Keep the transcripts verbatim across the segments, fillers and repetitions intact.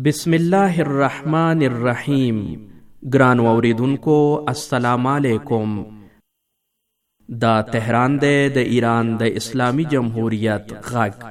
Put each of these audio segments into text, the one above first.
بسم الله الرحمن الرحیم. ګران اوریدونکو السلام علیکم. دا تهران دی د ایران د اسلامی جمهوریت غږ.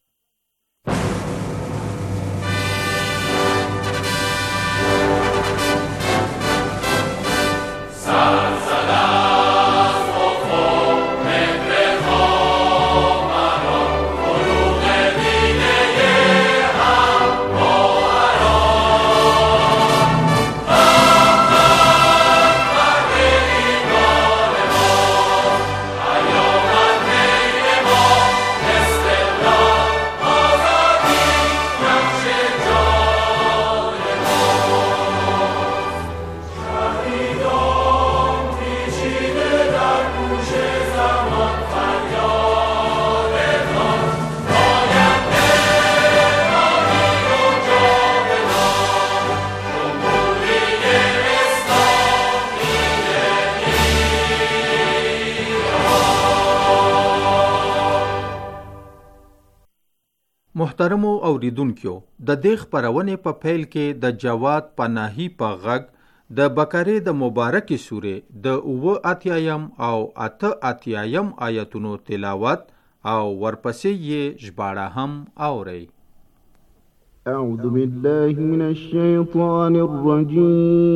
محترمو اوریدونکو، د دې خپرونې په پیل کې د جواد پناهي په غږ د بقرې د مبارکې سورې د اووه اتیایم او اته اتیایم آیتونو تلاوت او ورپسې یې ژباړه هم اورئ. اعوذ بالله من الشیطان الرجیم.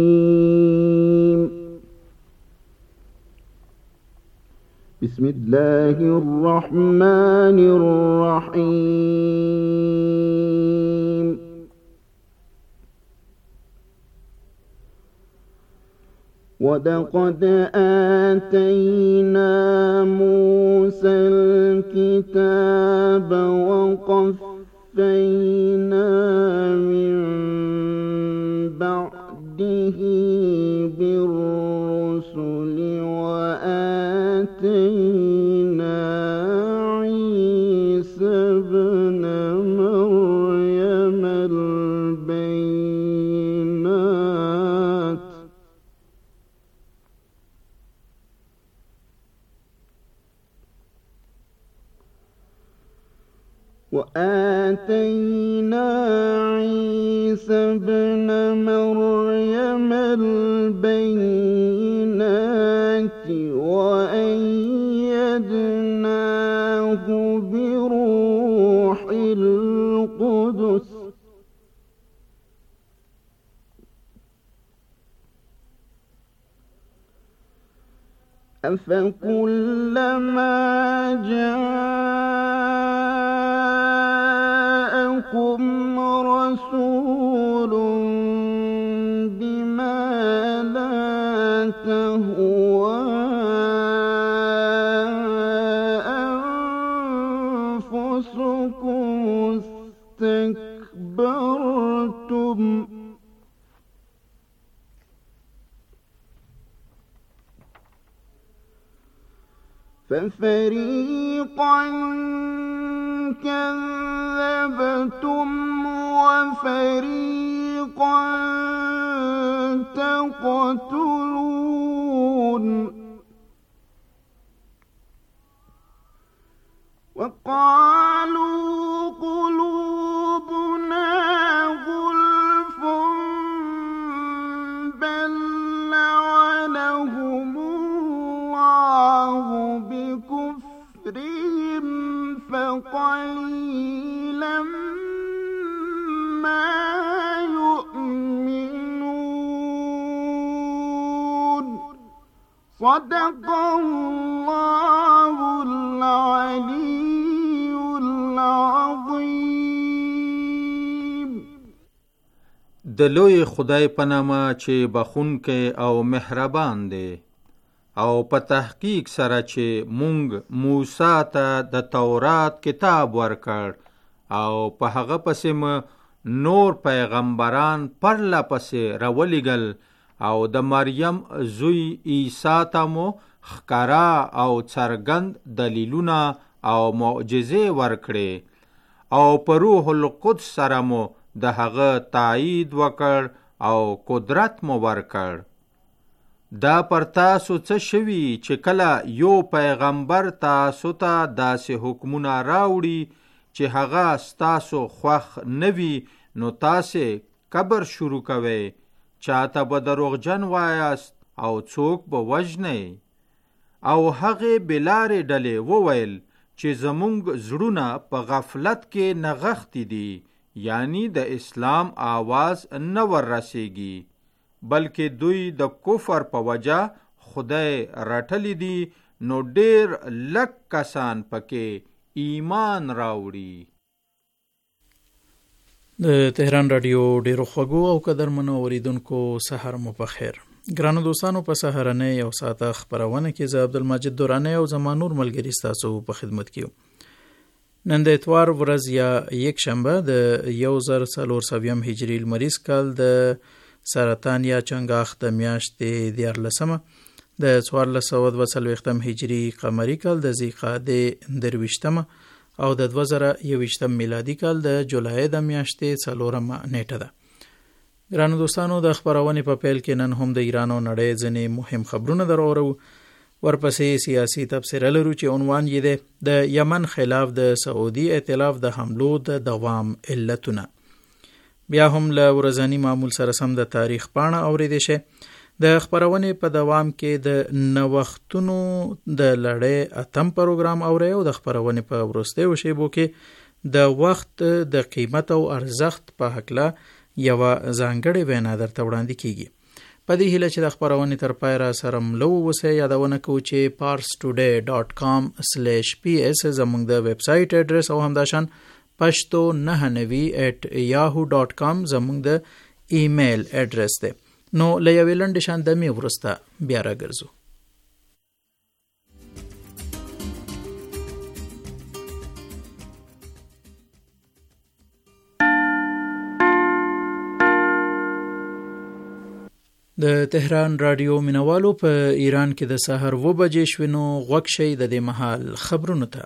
بسم الله الرحمن الرحيم. ولقد آتينا موسى الكتاب وقفينا من بعده بالرسل وآتينا عيسى ابن مريم البينات وآتينا عيسى ابن مريم البينات وأيدناه بروح القدس أفكلما جاءكم رسول بما لا تهوى أنفسكم استكبرتم ففريقا كذبتم وفريقا تقتلون. وقالوا قلوبنا غلف بل لعنهم الله بكفرهم فقليلا ما يؤمنون. صدق الله العلي العظيم. د لوی خدای په نامه چې بخښونکی او مهربان دی، او په تحقیق سره چې مونږ موسی ته د تورات کتاب ورکړ او په هغه پسې مو نور پیغمبران پرله پسې راولېږل او د مریم زوی عیسی ته مو ښکاره او څرګند دلیلونه او معجزې ورکړې او په روح القدس سره مو د هغه تایید وکړ او قدرت مو ورکړ. دا پر تاسو څه شوي چې کله یو پیغمبر تاسو ته داسې حکمونه راوړي چې هغه ستاسو خوښ نه وي، نو تاسې کبر شروع کوئ، چاته به دروغجن وایاست او څوک به وژنئ. او هغې بلارې ډلې وویل چې زمونږ زړونه په غفلت کې نغښتي دي، یعنی د اسلام آواز نه ور رسیږي، بلکې دوی د کفر په وجه خدای رټلی دي، نو ډیر لږ کسان پکې ایمان راوړي. د تهران رادیو ډیرو خوږو او قدرمنو اوریدونکو سحر مو په خیر. ګرانو دوستانو، په سحرنۍ یو ساعته خپرونه کې زه عبدالمجید دورانی او زما نور ملګري ستاسو په خدمت کې یو. نن د اتوار ورځ یا یک شنبه د یو زر څلور سویم هجري لمریز کال د سرطان یا چنګاښ د میاشتې دیارلسمه د څوارلس سوه دوه څلوېښتم هجري قمري کال د ذیقعدې درویشتمه او د دوه زره یوویشتم میلادي کال د جولای د میاشتې څلورمه نیټه ده. ګرانو دوستانو، د خپرونې په پیل کې نن هم د ایران او نړۍ ځینې مهم خبرونه در اورو، ورپسې سیاسي تبصره لرو چې عنوان یې دی د یمن خلاف د سعودي ائتلاف د حملو د دوام علتونه. بیا هم له ورځني معمول سره سم د تاریخ پاڼه اورېدی شي. د خپرونې په دوام کې د نوښتونو د لړۍ اتم پروګرام اورئ او د خپرونې په وروستیو شیبو کې د وخت د قیمت او ارزښت په هکله یوه ځانګړې وینا درته وړاندې کیږي. په دې هیله چې د خپرونې تر پای را سره ملو اوسئ. یادونه کوو چې پارس ټوډے ډاټ کام سلیش پی ایس زموږ د ویب سایټ ایډرس او همداشان پښتو نهه نوي ایټ یاهو ډاټ کام زموږ د ایمیل ایډرس دی. نو له یوې لنډې شان دمې وروسته بیا راګرځو. د تهران رادیو مینوالو په ایران کې د سحر و بجې شوې، نو غوږ شئ د دې مهال خبرونو ته.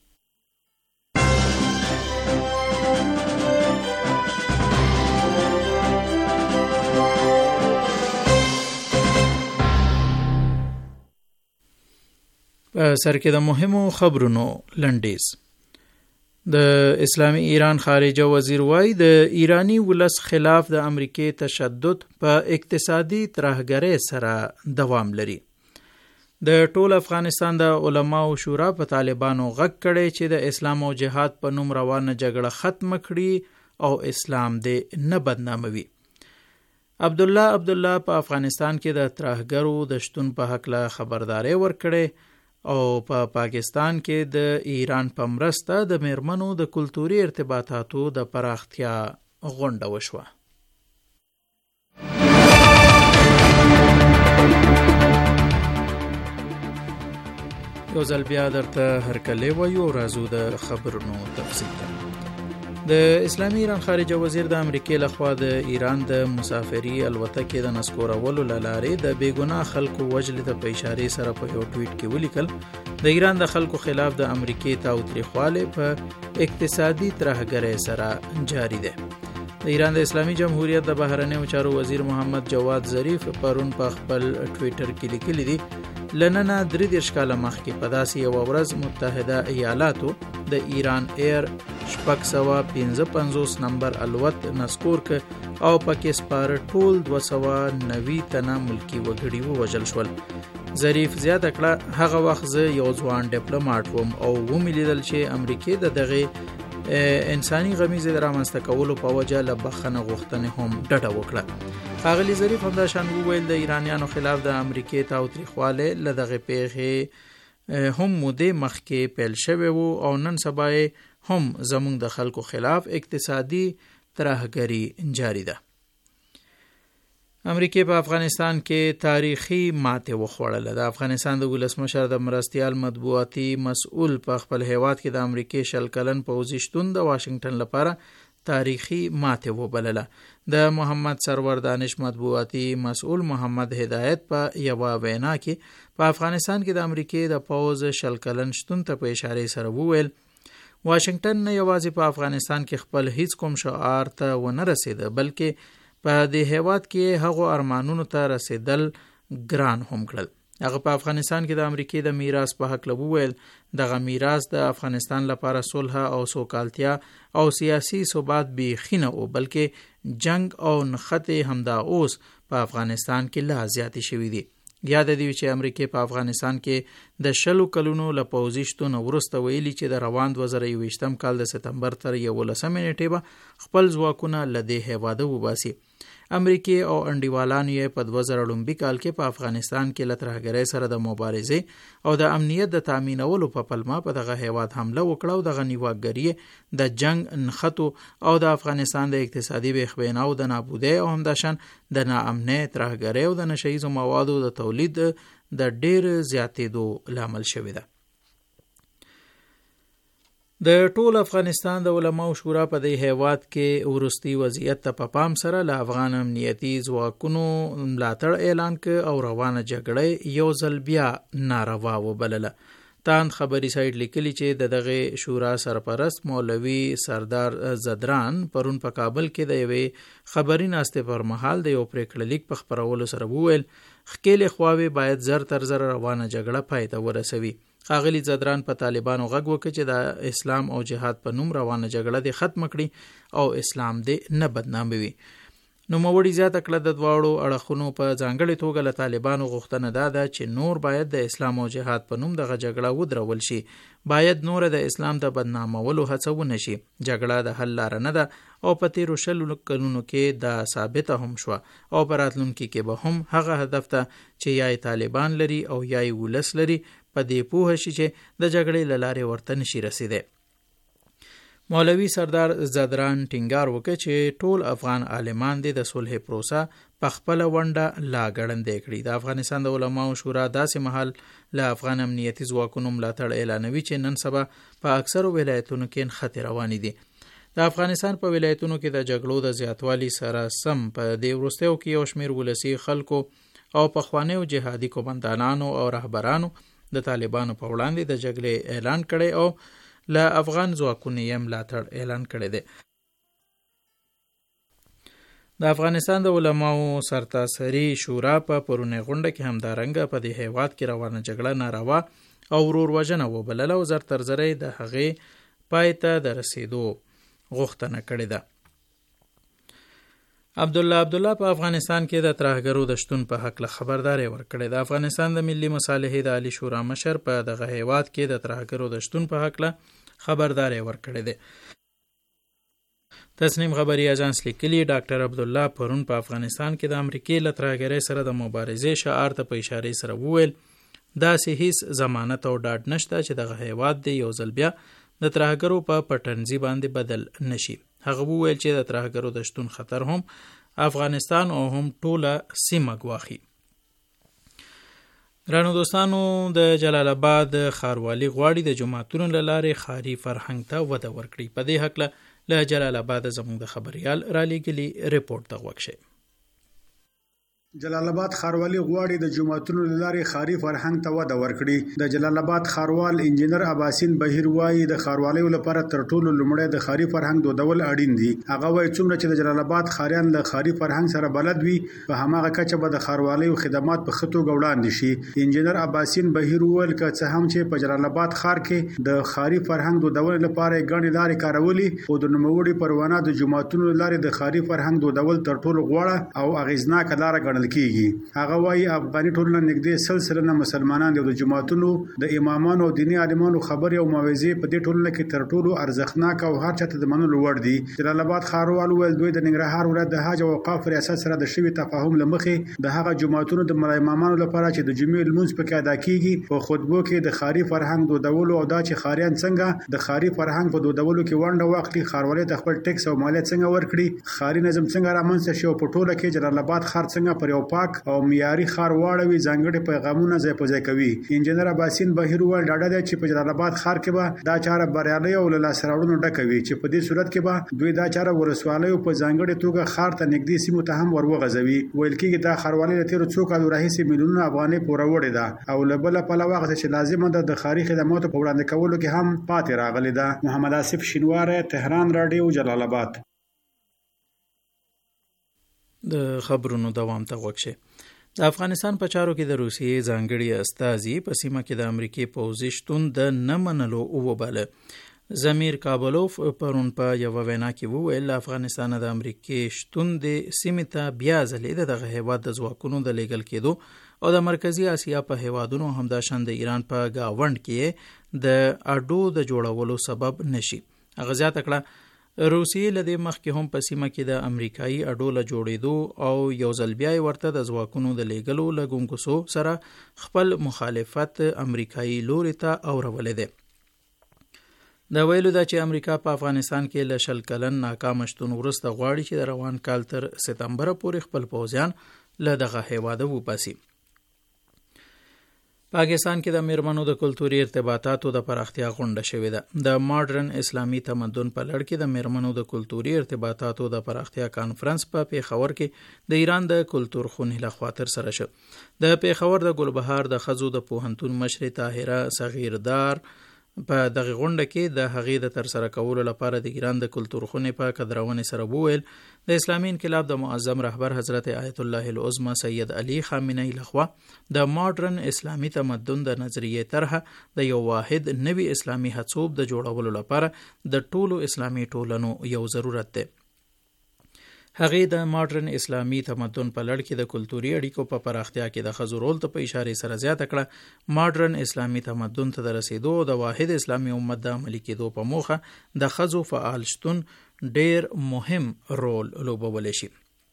په سر کې د مهمو خبرونو لنډیز. د اسلامی ایران خارجه وزیر وای د ایرانی ولس خلاف د امریکای تشدد په اقتصادي ترهګرۍ سره دوام لري. د ټول افغانستان د علماو شورا په طالبانو غږ کړی چې د اسلام او جهاد په نوم روانه جګړه ختم کړي او اسلام دې نه بدناموي. عبدالله عبدالله په افغانستان کې د ترهګرو د شتون په هکله خبرداري ورکړي او په پا پاکستان کې د ایران په مرسته د میرمنو د کلتوري ارتباطاتو د پراختیا غونډه وشوه. یو ځل بیا درته هرکلی وایو، راځو د خبرونو تفصیل ته. د اسلامي ایران خارجه وزیر د امریکای لخوا د ایران د مسافري الوتکې د نسکورولو له لارې د بېګناه خلکو وژلې ته په اشارې سره په یو ټویټ کې ولیکل د ایران د خلکو خلاف د امریکای تاوتریخوالی په اقتصادي ترهګرۍ سره جاری دی. د ایران د اسلامي جمهوریت د بهرنیو چارو وزیر محمد جواد ظریف پرون په خپل ټویټر کې لیکلي دي لننه درې دېرش کاله مخکې په داسې یوه ورځ متحده ایالاتو د ایران ایر شپږ سوه پنځه پنځوس نمبر الوت نسکور ک او پکې سپاره ټول دوه سوه نوي تنه ملکي وګړي ووژل شول. ظریف زیاته کړه هغه وخت زه یو ځوان ډیپلوماټ وم او ومې لیدل چې امریکې د دغې انساني غمیزې د رامنځته کولو په وجه له بخښنه غوښتنې هم ډډه وکړه. ښاغلي ظریف همداشان وویل د ایرانیانو خلاف د امریکې تاوتریخوالی له دغې پیښې هم مودې مخکې پیل شوی و او نن سبا هم زموږ د خلکو خلاف اقتصادي ترهګري جاری ده. امریکای په افغانستان کې تاریخي ماتې وخوړله. د افغانستان د ولسمشر د مرستیال مطبوعاتي مسؤل په خپل هیواد کې د امریکای شل کلن پوځي شتون د واشنگټن لپاره تاریخي ماتې وبلله. د محمد سرور دانش مطبوعاتي مسؤل محمد هدایت په یوه وینا کې په افغانستان کې د امریکای د پوځ شل کلن شتون ته په اشارې سره وویل واشنگټن نه یوازې په افغانستان کې خپل هیڅ کوم شعار ته ونه رسیده بلکې په دې هیواد کې هغو ارمانونو ته رسیدل ګران هم کړل. هغه په افغانستان کې د امریکای د میراث په حق لوویل دغه میراث د افغانستان لپاره صلح او سوکالتیا او سیاسي ثبات بیخینه او بلکې جنگ او نخته همدا اوس په افغانستان کې لا زیاتې شوې دي. یاد دی چې امریکای په افغانستان کې د شلو کلونو له پوځي شتون وروسته ویلي چې د روان دوه زره یوویشتم کال د سپتمبر تر یولسمې نیټې به خپل ځواکونه له دې هیواده وباسي. امریکای او انډیوالانو یې په دوه زره لومبي کال کې په افغانستان کې له ترهګرۍ سره د مبارزې او د امنیت د تامینولو په پلمه په دغه هیواد حمله وکړه او دغه نیواګری د جنگ نخټو او د افغانستان د اقتصادي بېخبیناو د نابودۍ او همداشان د ناامنۍ ترهګرۍ او د نشه ییزو موادو د تولید د ډېر زیاتېدو لامل شوی ده. د ټول افغانستان د علماو شورا په دې هیواد کې ورستی وضعیت ته په پام سره له افغان امنیتي ځواکونو ملاتړ اعلان ک او روانه جګړه یو ځل بیا ناروا وبلله. تاند خبري سایټ لیکلی چې د دغه شورا سرپرست مولوي سردار زدران پرون په کابل کې د یوې خبري ناستې پر مهال د یو پریکړه لیک په خبرولو سره وویل خکېلې خواوې باید زر تر زر روانه جګړه پای ته ورسوي. ښاغلي زدران په طالبانو غږ وکړ چې د اسلام او جهاد په نوم روانه جګړه دې ختم کړي او اسلام دې نه بدناموي. نوموړي زیاته کړه د دواړو اړخونو په ځانګړې توګه له طالبانو غوښتنه دا ده چې نور باید د اسلام او جهاد په نوم دغه جګړه ودرول شي. باید نور د اسلام د بدنامولو هڅه ونه شي. جګړه د حل لاره نه ده او په تیرو شلو کلونو کې دا ثابته هم شوه او په راتلونکي کې به هم هغه هدف ته چې یا طالبان لري او یا ولس لري په دې پوه شي چې د جګړې له لارې ورته نشي رسیدی. مولوي سردار زدران ټینګار وکړ چې ټول افغان عالمان دې د صلح پروسه په خپله ونډه لا ګړندۍ کړي. د افغانستان د علماو شورا داسې مهال له افغان امنیتي ځواکونو ملاتړ اعلانوي چې نن سبا په اکثرو ولایتونو کې نښتې روانې دي. د افغانستان په ولایتونو کې د جګړو د زیاتوالي سره سم په دې وروستیو کې یو شمېر ولسي خلکو او پخوانیو جهادي قومندانانو او رهبرانو د طالبانو په وړاندې د جګړې اعلان کړی او له افغان ځواکونو یې ملاتړ اعلان کړی دی. د افغانستان د علماو سرتاسري شورا په پرونی غونډه کې همدارنګه په دې هیواد کې روانه جګړه ناروا او ورور وژنه وبلله او زر تر زره د هغې پای ته د رسیدو غوښتنه کړې ده. عبدالله عبدالله په افغانستان کې د ترهګرو د شتون په حق له خبرداري ورکړې. د افغانستان د ملي مصالحې د عالی شورا مشر په دغه هیواد کې د ترهګرو د شتون په حق له خبرداري ورکړې ده. تسنیم خبري اژانس لیکلي ډاکټر عبدالله پرون په افغانستان کې د امریکای له ترهګرۍ سره د مبارزې شعار ته په اشاره سره وویل داسې هیڅ ضمانت او ډاډ نشته چې دغه هیواد دی یو ځل بیا د ترهګرو په پټنځي باندې بدل نشي. هغه وویل چې د ترهګرو د شتون خطر هم افغانستان او هم ټوله سیمه ګواخي. رانو دوستانو د جلال آباد ښاروالي غواړي د جماعتونو له لارې ښاري فرهنګ ته وده ورکړي. په دې هکله له جلال آباد زموږ د خبريال رالیږلي ریپورت ته غوږ شئ. جلال آباد ښاروالي غواړي د جماعتونو له لارې ښاري فرهنګ ته وده ورکړي. د جلال آباد ښاروال انجینر عباسین بهیر وایي د ښاروالۍ لپاره تر ټولو لومړی د ښاري فرهنګ دودول اړین دي. هغه وایي څومره چې د جلال آباد ښاریان له ښاري فرهنګ سره بلد وي په هماغه کچه به د ښاروالۍ خدمات په ښه توګه وړاندې شي. انجینر عباسین بهیر وویل که څه هم چې په جلال آباد ښار کې د ښاري فرهنګ دودول لپاره ګڼې لارې کارولي خو د نوموړي پروانه د جماعتونو له لارې د ښاري فرهنګ دودول تر ټولو غوره او اغیزناکه لاره ګڼل کیږي. هغه وايي افغاني ټولنه نږدې سل سلنه مسلمانان دي او د جماعتونو د امامانو او دیني عالمانو خبرې او موعظې په دې ټولنه کې تر ټولو ارزښتناک او هر چاته د منلو وړ دي. جلال آباد ښاروال وویل دوی د ننګرهار ولایت د حج او اوقاف ریاست سره د شوي تفاهم له مخې د هغه جماعتونو د امامانو لپاره چې د جمعې لمونځ پکې ادا کیږي په خطبو کې د ښاري فرهنګ دودولو او دا چې ښاریان څنګه د ښاري فرهنګ په دودولو کې ونډه واخلي، ښاروالۍ ته خپل ټیکس او مالیه څنګه ورکړي، ښاري نظم څنګه رامنځته شي او په ټوله کې جلال آباد ښار څنګه پر یو پاک او معیاري ښار واړوي ځانګړي پیغامونه ځای په ځای کوي. انجینر عباسین بهیر وویل ډاډه دی چې په جلال آباد ښار کې به دا چاره بریالۍ او له لاسته راوړنو ډکه وي چې په دې صورت کې به دوی دا چاره ولسوالیو په ځانګړې توګه ښار ته نږدې سیمو ته هم وروغځوي. ویل کېږي دا ښاروالۍ له تېرو څو کالو راهیسې میلیونونه افغانۍ پوروړې ده او له بله پلوه هغه چې لازمه ده د ښاري خدماتو په وړاندې کولو کې هم پاتې راغلې ده. محمد آصف شینواری، تهران راډیو، جلال آباد. د خبرونو دوام ته غوږ شئ. د افغانستان په چارو کې د روسیې ځانګړي استازي په سیمه کې د امریکای پوځي شتون د نه منلو وباله. زمیر کابلوف پرون په یو وینا کې وویل افغانستان د امریکای شتون د سیمې ته بیا ځلې دغه هیواد د ځواکونو د لیږل کېدو او د مرکزی اسیا په هیوادونو همداشان د ایران په گاوند کې د اډو د جوړولو سبب نشي. هغه زیاته کړه روسیې له دې مخکې هم په سیمه کې د امریکایي اډو له جوړېدو او یو ځل بیا ورته د ځواکونو د لیږلو له ګونګسو سره خپل مخالفت امریکایي لوري ته اورولې دی. د ویلو دا چې امریکا په افغانستان کې له شل کلن ناکام شتون وروسته غواړي چې د روان کال تر سپتمبر پورې خپل پوځیان له دغه هیواده وباسي. پاکستان کې د میرمنو د کلتوري ارتباطاتو د پراختیا غونډه شوې ده. د ماډرن اسلامي تمدن په لړ کې د میرمنو د کلتوري ارتباطاتو د پراختیا کانفرنس په پیښور کې د ایران د کلتور خونې لخوا ترسره شو. د پیښور د ګلبهار د ښځو د پوهنتون مشرې طاهره صغیردار په دغه غونډه کې د هغې د ترسره کولو لپاره د ایران د کلتور خونې په قدرونې سره وویل د اسلامي انقلاب د معظم رهبر حضرت آیت الله العظمى سید علی خامنه‌ای لخوا د ماډرن اسلامي تمدن د نظریې طرحه د یو واحد نوي اسلامي حسوب د جوړولو لپاره د ټولو اسلامي ټولنو یو ضرورت دی. هغې د ماډرن اسلامي تمدن په لړ کې د کلتوري اړیکو په پراختیا کې د ښځو رول ته په اشارې سره زیاته کړه ماډرن اسلامي تمدن ته د رسیدو او د واحد اسلامي امت د عملي کېدو په موخه د ښځو فعال شتون ډیر مهم رول لوبولی شي.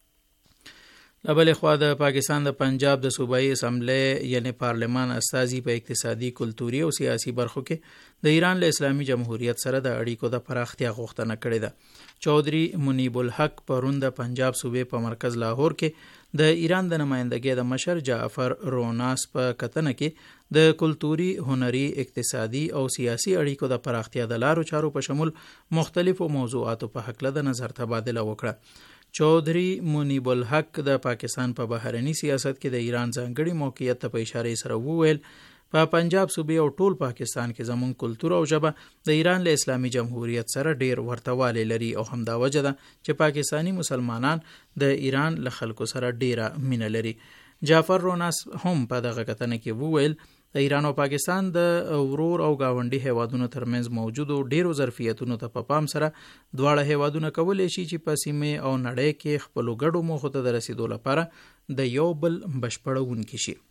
له بلې خوا د پاکستان د پنجاب د صوبایي اسمبلی یعنی پارلمان استازي په اقتصادي کلتوري او سیاسي برخو کې د ایران له اسلامي جمهوریت سره د اړیکو د پراختیا غوښتنه کړې ده. چودھری منیب الحق پرون د پنجاب صوبې په مرکز لاهور کې د ایران د نمائندګۍ د مشر جعفر روناس په کتنه کې د کلتوري، هنري، اقتصادي او سیاسي اړیکو د پراختیا د لارو چارو په شمول مختلفو موضوعاتو په هکله د نظر تبادله وکړه. چودھری منیب الحق د پاکستان په بهرني سیاست کې د ایران ځانګړي موقعیت ته په اشاره سره وویل په پنجاب صوبې او ټول پاکستان کې زمون کلتور او ژبه د ایران له اسلامي جمهوریت سره ډیر ورتوالی لري او همدا وجه ده چې پاکستانی مسلمانان د ایران له خلکو سره ډیره مینه لري. جعفر روناس هم په دغه کتنه کې وویل د ایران او پاکستان د ورور او گاونډي هیوادونو ترمنځ موجودو ډیرو ظرفیتونو ته په پام سره دواړه هیوادونه کولی شي چې په سیمه او نړۍ کې خپلو ګډو موخو ته د رسیدو لپاره د یو بل بشپړونکي شي.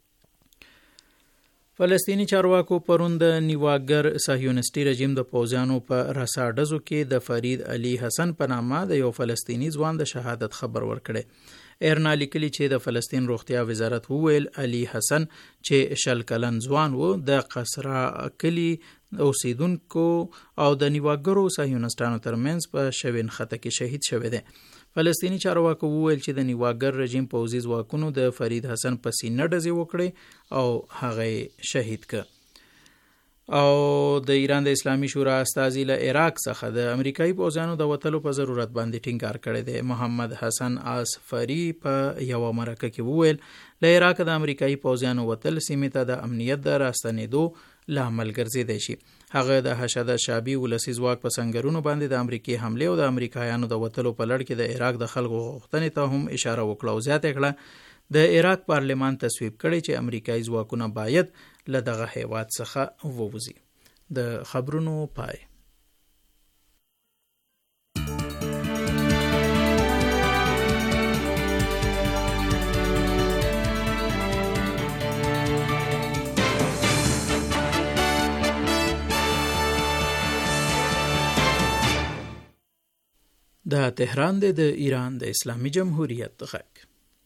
فلسطینی چارواکو پرون د نیواګر صهیونیستي رژیم د پوځیانو په رساډزو کې د فرید علي حسن په نامه د یو فلسطینی ځوان د شهادت خبر ورکړی. ایرنا لیکلي چې د فلسطین روغتیا وزارت وویل علي حسن چې شل کلن ځوان و د قصرا کلی اوسیدونکو او د نیواګرو صهیونیستانو ترمنځ په شوین خطه کې شهید شوی دی. فلسطینی چارواکو وویل چې د نیواګر رژیم پوځي ځواکونو د فرید حسن په سینه ډزې وکړې او هغه شهید ک. او د ایران د اسلامي شورا استازي له عراق څخه د امریکایي پوځیانو د وتلو په ضرورت باندې ټینګار کړی دی. محمد حسن آصفری په یو مرکه کې وویل له عراق د امریکایي پوځیانو وتل سیمې ته د امنیت د راستنېدو لامل ګرځېدی شي. هغه د حشد شابي ولسي ځواک په سنگرونو باندې د امریکای حمله او د امریکایانو د وتلو په لړ کې د عراق د خلکو غوښتنې ته هم اشاره وکړه او زیاته کړه د عراق پارلمان تصویب کړي چې امریکایي ځواکونه باید له دغه هیواد څخه ووځي. د خبرونو پای. دا تهران دی د ایران د اسلامي جمهوریت غږ.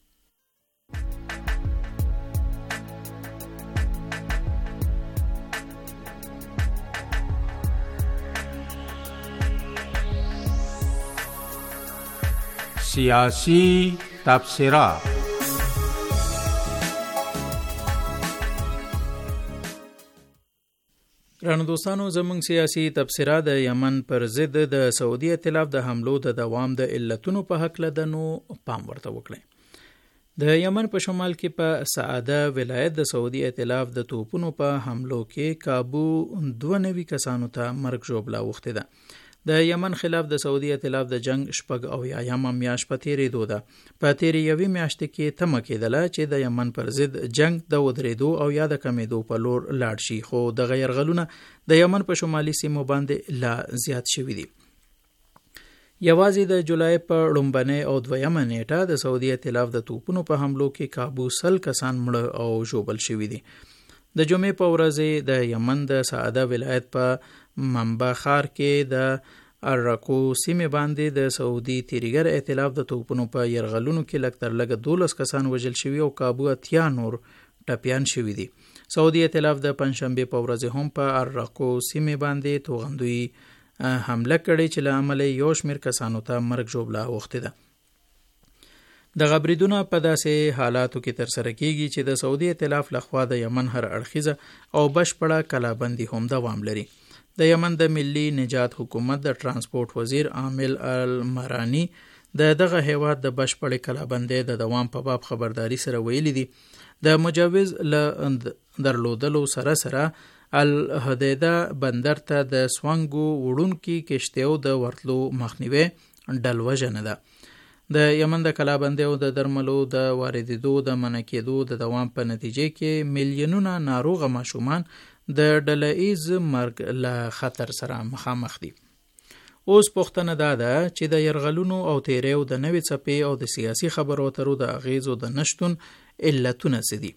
سیاسی تبصره. ګرانو دوستانو زموږ سیاسي تبصره د یمن پر ضد د سعودي ائتلاف د حملو د دوام د علتونو په هکله ده نو پام ورته وکړئ. د یمن په شمال کې په سعاده ولایت د سعودي ائتلاف د توپونو په حملو کې کابو دوه نوي کسانو ته مرګ ژوبله اوښتې ده. د یمن خلاف د سعودي ائتلاف د جنگ شپږ او یایم میاشت په تیرېدو ده. په تیرې یوې میاشتې کې تمه کېدله چې د یمن پر ضد جنگ د ودرېدو او یا د کمېدو په لور لاړ شي، خو دغه یرغلونه د یمن په شمالي سیمو باندې لا زیات شوي دي. یوازې د جولای په لومبنۍ او دویمه نیټه د سعودي ائتلاف د توپونو په حملو کې کابو سل کسان مړه او ژوبل شوي دي. د جمعې په ورځ د یمن د سعده ولایت په منبع ښار کې د الرقو سیمې باندې د سعودي تیریګر ائتلاف د توپونو په یرغلونو کې لږ تر لږه دولس کسان وژل شوي او کابو اتیا نور ټپیان شوي دي. سعودي ائتلاف د پنجشنبې په ورځ هم په الرقو سیمې باندې توغندوی حمله کړې چې له امله یو شمېر کسانو ته مرګ ژوبله اوښتې ده. دغه بریدونه په داسې حالاتو کې ترسره کیږي چې د سعودي ائتلاف لخوا د یمن هر اړخیزه او بشپړه کلابندي هم دوام لري. د یمن د ملي نجات حکومت د ترانسپورت وزیر عامل المرانی د دغه هیواد د بشپړې کلابندۍ د دوام په باب خبرداري سره ویلي دي د مجوز له درلودلو سره سره الحدیده بندر ته د سوانګو وړونکي کشتیو د ورتلو مخنیوي ډلوژنه ده. د یمن د کلابندۍ او د درملو د واردېدو د منع کېدو د دوام په نتیجې کې میلیونونه ناروغه ماشومان د ډله ایز مرګ له خطر سره مخامخ دي. اوس پوښتنه دا ده چې د یرغلونو او تیریو د نوې څپې او د سیاسي خبرو اترو د اغیزو د نشتون علتونه څه دي.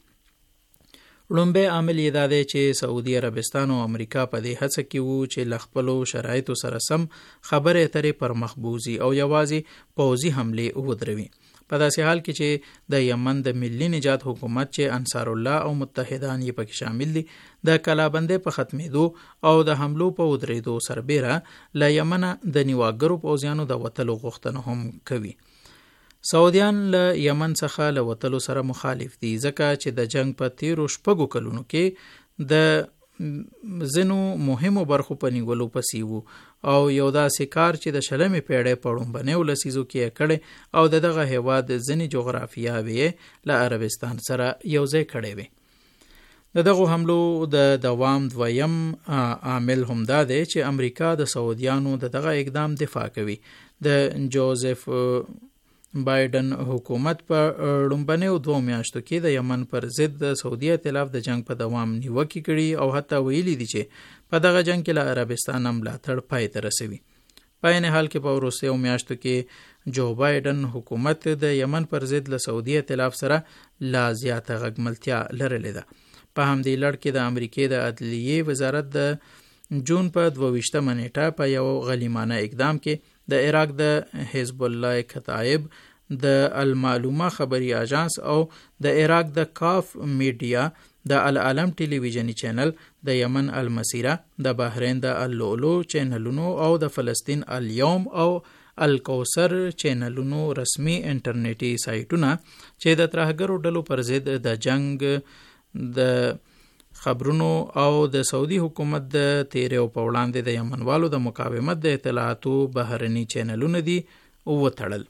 لومبی عامل یې دا دی چې سعودي عربستان او امریکا په دې هڅه کې وو چې له خپلو شرایطو سره سم خبرې اترې پر مخ بوځي او یوازې پوځي حملې ودروي. په داسې حال کې چې د یمن د ملي نجات حکومت چې انصار الله او متحدان یې پکې شامل دي د کلابندۍ په ختمېدو او د حملو په ودرېدو سربیره له یمنه د نیواګرو پوځیانو د وتلو غوښتنه هم کوي. سعودیان له یمن څخه له وتلو سره مخالف دي ځکه چې د جنگ په تیرو شپږو کلونو کې د ځینو مهمو برخو په نیولو پسې وو او یو داسې کار چې د شلمې پیړۍ په لومبنیو لسیزو کې یې کړی او د دغه هیواد ځینې جغرافیاوې له عربستان سره یوځای کړی وي. د دغو حملو د دوام دویم عامل هم دا دی چې امریکا د سعودیانو د دغه اقدام دفاع کوي. د جوزف بایدن حکومت په لومبنیو دوه میاشتو کې د یمن پر ضد د سعودي ائتلاف د جنگ په دوام نیوکې کړي او حتی ویلي دي چې په دغه جنگ کې له عربستان هم ملاتړ پای ته رسوي. په عین حال کې په وروستیو میاشتو کې جو بایدن حکومت د یمن پر ضد له سعودي ائتلاف سره لا زیاته غږملتیا لرلې ده. په همدې لړ کې د امریکې د عدلیې وزارت د جون په دوه ویشتمه نیټه په یو غلیمانه اقدام کې د عراق د حزب الله کتایب د المعلومه خبري اژانس او د عراق د کاف میډیا د العالم ټلویزیونی چینل د یمن المسیره د بحرین د اللؤلؤ چینلونو او د فلسطین الیوم او الکوثر چینلونو رسمي انټرنیټي سایټونه چې د ترهګرو ډلو پر ضد د جنگ د خبرونو او د سعودي حکومت د تیریو په وړاندې د یمنوالو د مقاومت د اطلاعاتو بهرني چینلونه دي وتړل.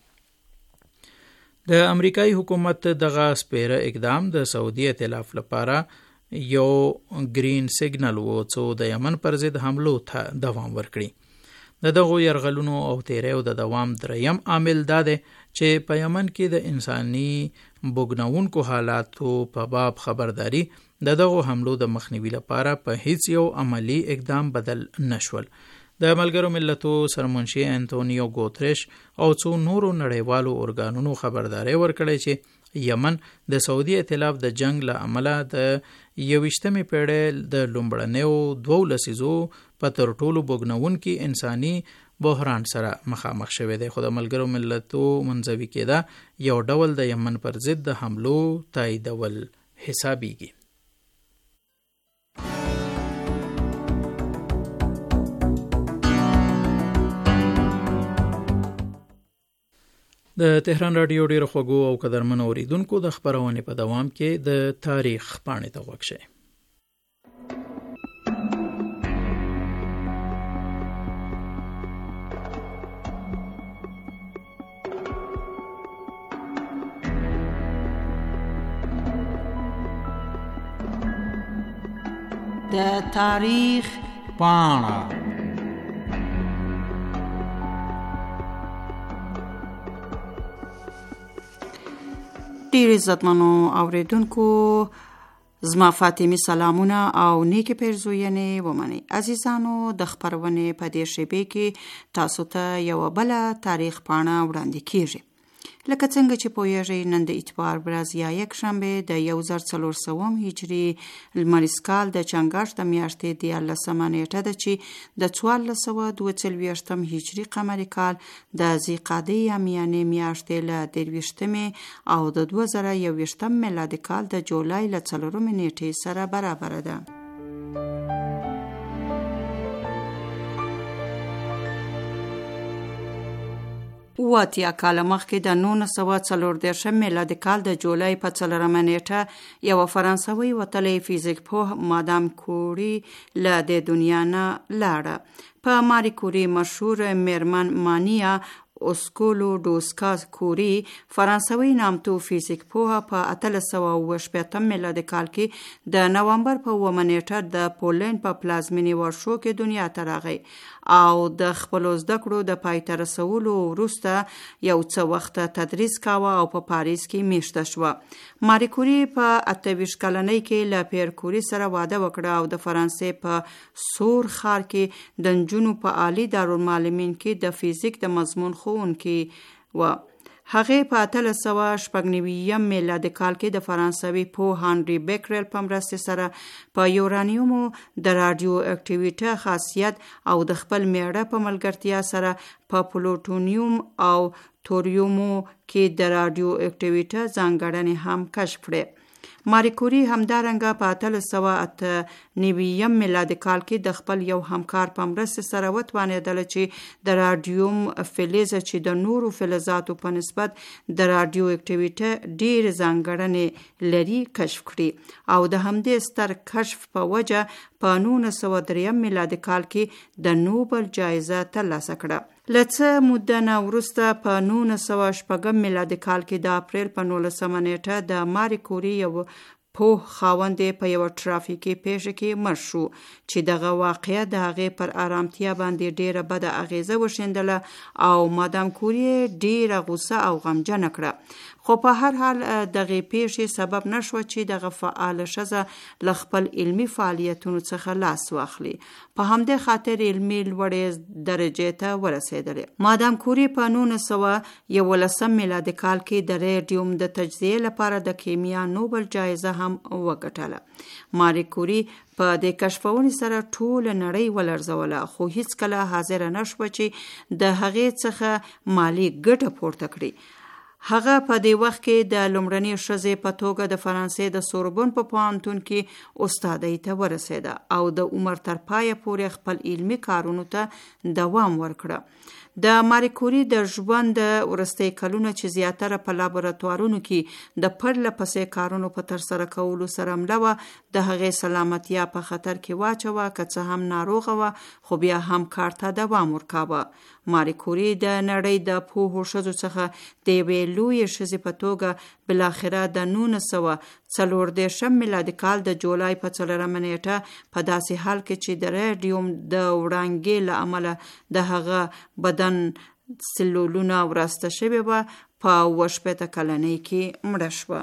د امریکایي حکومت دغه سپیره اقدام د سعودي ائتلاف لپاره یو گرین سیګنل و څو د یمن پر ضد حملو ته دوام ورکړي. د دغو یرغلونو او تیریو د دوام دریم عامل دا دی چې په یمن کې د انساني بوږنونکو حالاتو په باب خبرداري د دغو حملو د مخنیوي لپاره په هیڅ یو عملی اقدام بدل نشول. د ملګرو ملتو سرمنشي انټونیو ګوتریش او څو نورو نړیوالو ارګانونو خبرداري ورکړې چې یمن د سعودي ائتلاف د جنگ له امله د یویشتمې پیړۍ د لومړنیو دوو لسیزو په تر ټولو بوږنونکي انساني بحران سره مخامخ شوی دی، خو د ملګرو ملتو منځوي کېده یو ډول د یمن پر ضد د حملو تاییدول حسابیږي. د تهران رادیو ډیرو خوږو او قدرمنو اوریدونکو د خبرونې په دوام کې د تاریخ پاڼې ته غوږ شئ. د تاریخ پاڼه ډیر عزتمنو اوریدونکو، زما فاطمی سلامونه او نیک پیرزوینې ومني. عزیزانو، د خبرونې په دې شیبې کې تاسو ته یو بل تاریخ پاڼه وړاندې کیږي. لکه څنګه چې پوهیږئ، نن د اتوار ورځ یا یک شنبه د یو زر څلور سوه هجري لمریز کال د چنګاښ د میاشتې دیارلسمه نیټه ده چې د څوارلس سوه دوه څلوېښتم هجري قمري کال د ذیقعدې یا میانې میاشتې له دېرشتمې او د دوه زره یوویشتم میلادي کال د جولای له څلورمې نیټې سره برابره ده. اووه اتیا کاله مخکې د نولس سوه څلور دېرشم میلادي کال د جولای په څلورمه نیټه یوه فرانسوي وتلې فیزیک پوه مادام کوري له دې دنیا نه لاړه. په ماری کوري مشهور میرمن مانیا اوسکولوډوسکا کوري فرانسوي نامتو فیزیک پوه په اتلس سوه اووه شپېتم میلادي کال کې د نوامبر په اوومه نیټه د پولنډ په پلازمینې ورشو کې دنیا ته راغی او د خپلو زده کړو د پای ته رسولو وروسته یو څه وخت تدریس کاوه او په پاریس کې میشته شوه. ماری کوري په اته ویشت کلنۍ کې له پیر کوري سره واده وکړه او د فرانسې په سور ښار کې د نجونو په عالي دارالمعلمین کې د فیزیک د مضمون ښوونکې وه. هغې په اتلس سوه شپږ نوېم میلادي کال کې د فرانسوي پوه هانري بیکرل په مرستې سره په یورانیومو د راډیو اکټیویټي خاصیت او د خپل میړه په ملګرتیا سره په پلوټونیوم او توریومو کې د راډیو اکټیویټي ځانګړنې هم کشف کړې. ماری کوري همدارنګه په اتلس سوه اته نوېم میلادي کال کې د خپل یو همکار په مرستې سره وتوانېدله چې د راډیوم فلز چې د نورو فلزاتو په نسبت د راډیو اکټیویټي ډېرې ځانګړنې لري کشف کړي او د همدې ستر کشف په وجه په نولس سوه درېیم میلادي کال کې د نوبل جایزه ترلاسه کړه. له څه موده نه وروسته په نولس سوه شپږم میلادي کال کې د اپریل په نولسمه نیټه د ماری کوري یو پوه خاوند په یو ټرافیکي پیښه کې مړ شو چې دغه واقعه د هغې پر آرامتیا باندې ډیره بده اغیزه وښندله او مادام کوري ډیره غوسه او غمجنه کړه. خو په هر حال دغه پیښې سبب نشوه چې دغه فعاله ښځه له خپل علمي فعالیتونو څخه لاس واخلي. په همدې خاطر علمي لوړې درجې ته ورسېدلې. مادام کوري په نولس سوه یولسم میلادي کال کې د ریډیوم د تجزیې لپاره د کیمیا نوبل جایزه هم وګټله. ماری کوري په دې کشفونې سره ټول نړۍ ولرزوله، خو هیڅ کله حاضر نشوه چې د هغې څخه مالی ګټه پورته کړي. هغه په دې وخت کې د لومړنۍ ښځې په توګه د فرانسې د سوربون په پوهنتون کې استادۍ ته ورسېده او د عمر تر پایه پورې خپل علمي کارونو ته دوام ورکړه. د ماری کوري د ژوند وروستي کلونه چې زیاتره په لابراتوارونو کې د پرله پسې کارونو په ترسره کولو سره مله وه، د هغې سلامتیا په خطر کې واچوه. که څه هم ناروغه وه، خو بیا هم کار ته دوام ورکاوه. ماری کوري د نړۍ د پوهو ښځو څخه د یوې لویې ښځې په توګه بالاخره د نولس سوه څلور دېرشم میلادي کال د جولای په څلورمه نیټه په داسې حال کې چې د ریډیوم د وړانګې له امله د هغه بدن سلولونه وراسته شوي وه، په اووه شپېته کلنۍ کې مړه شوه.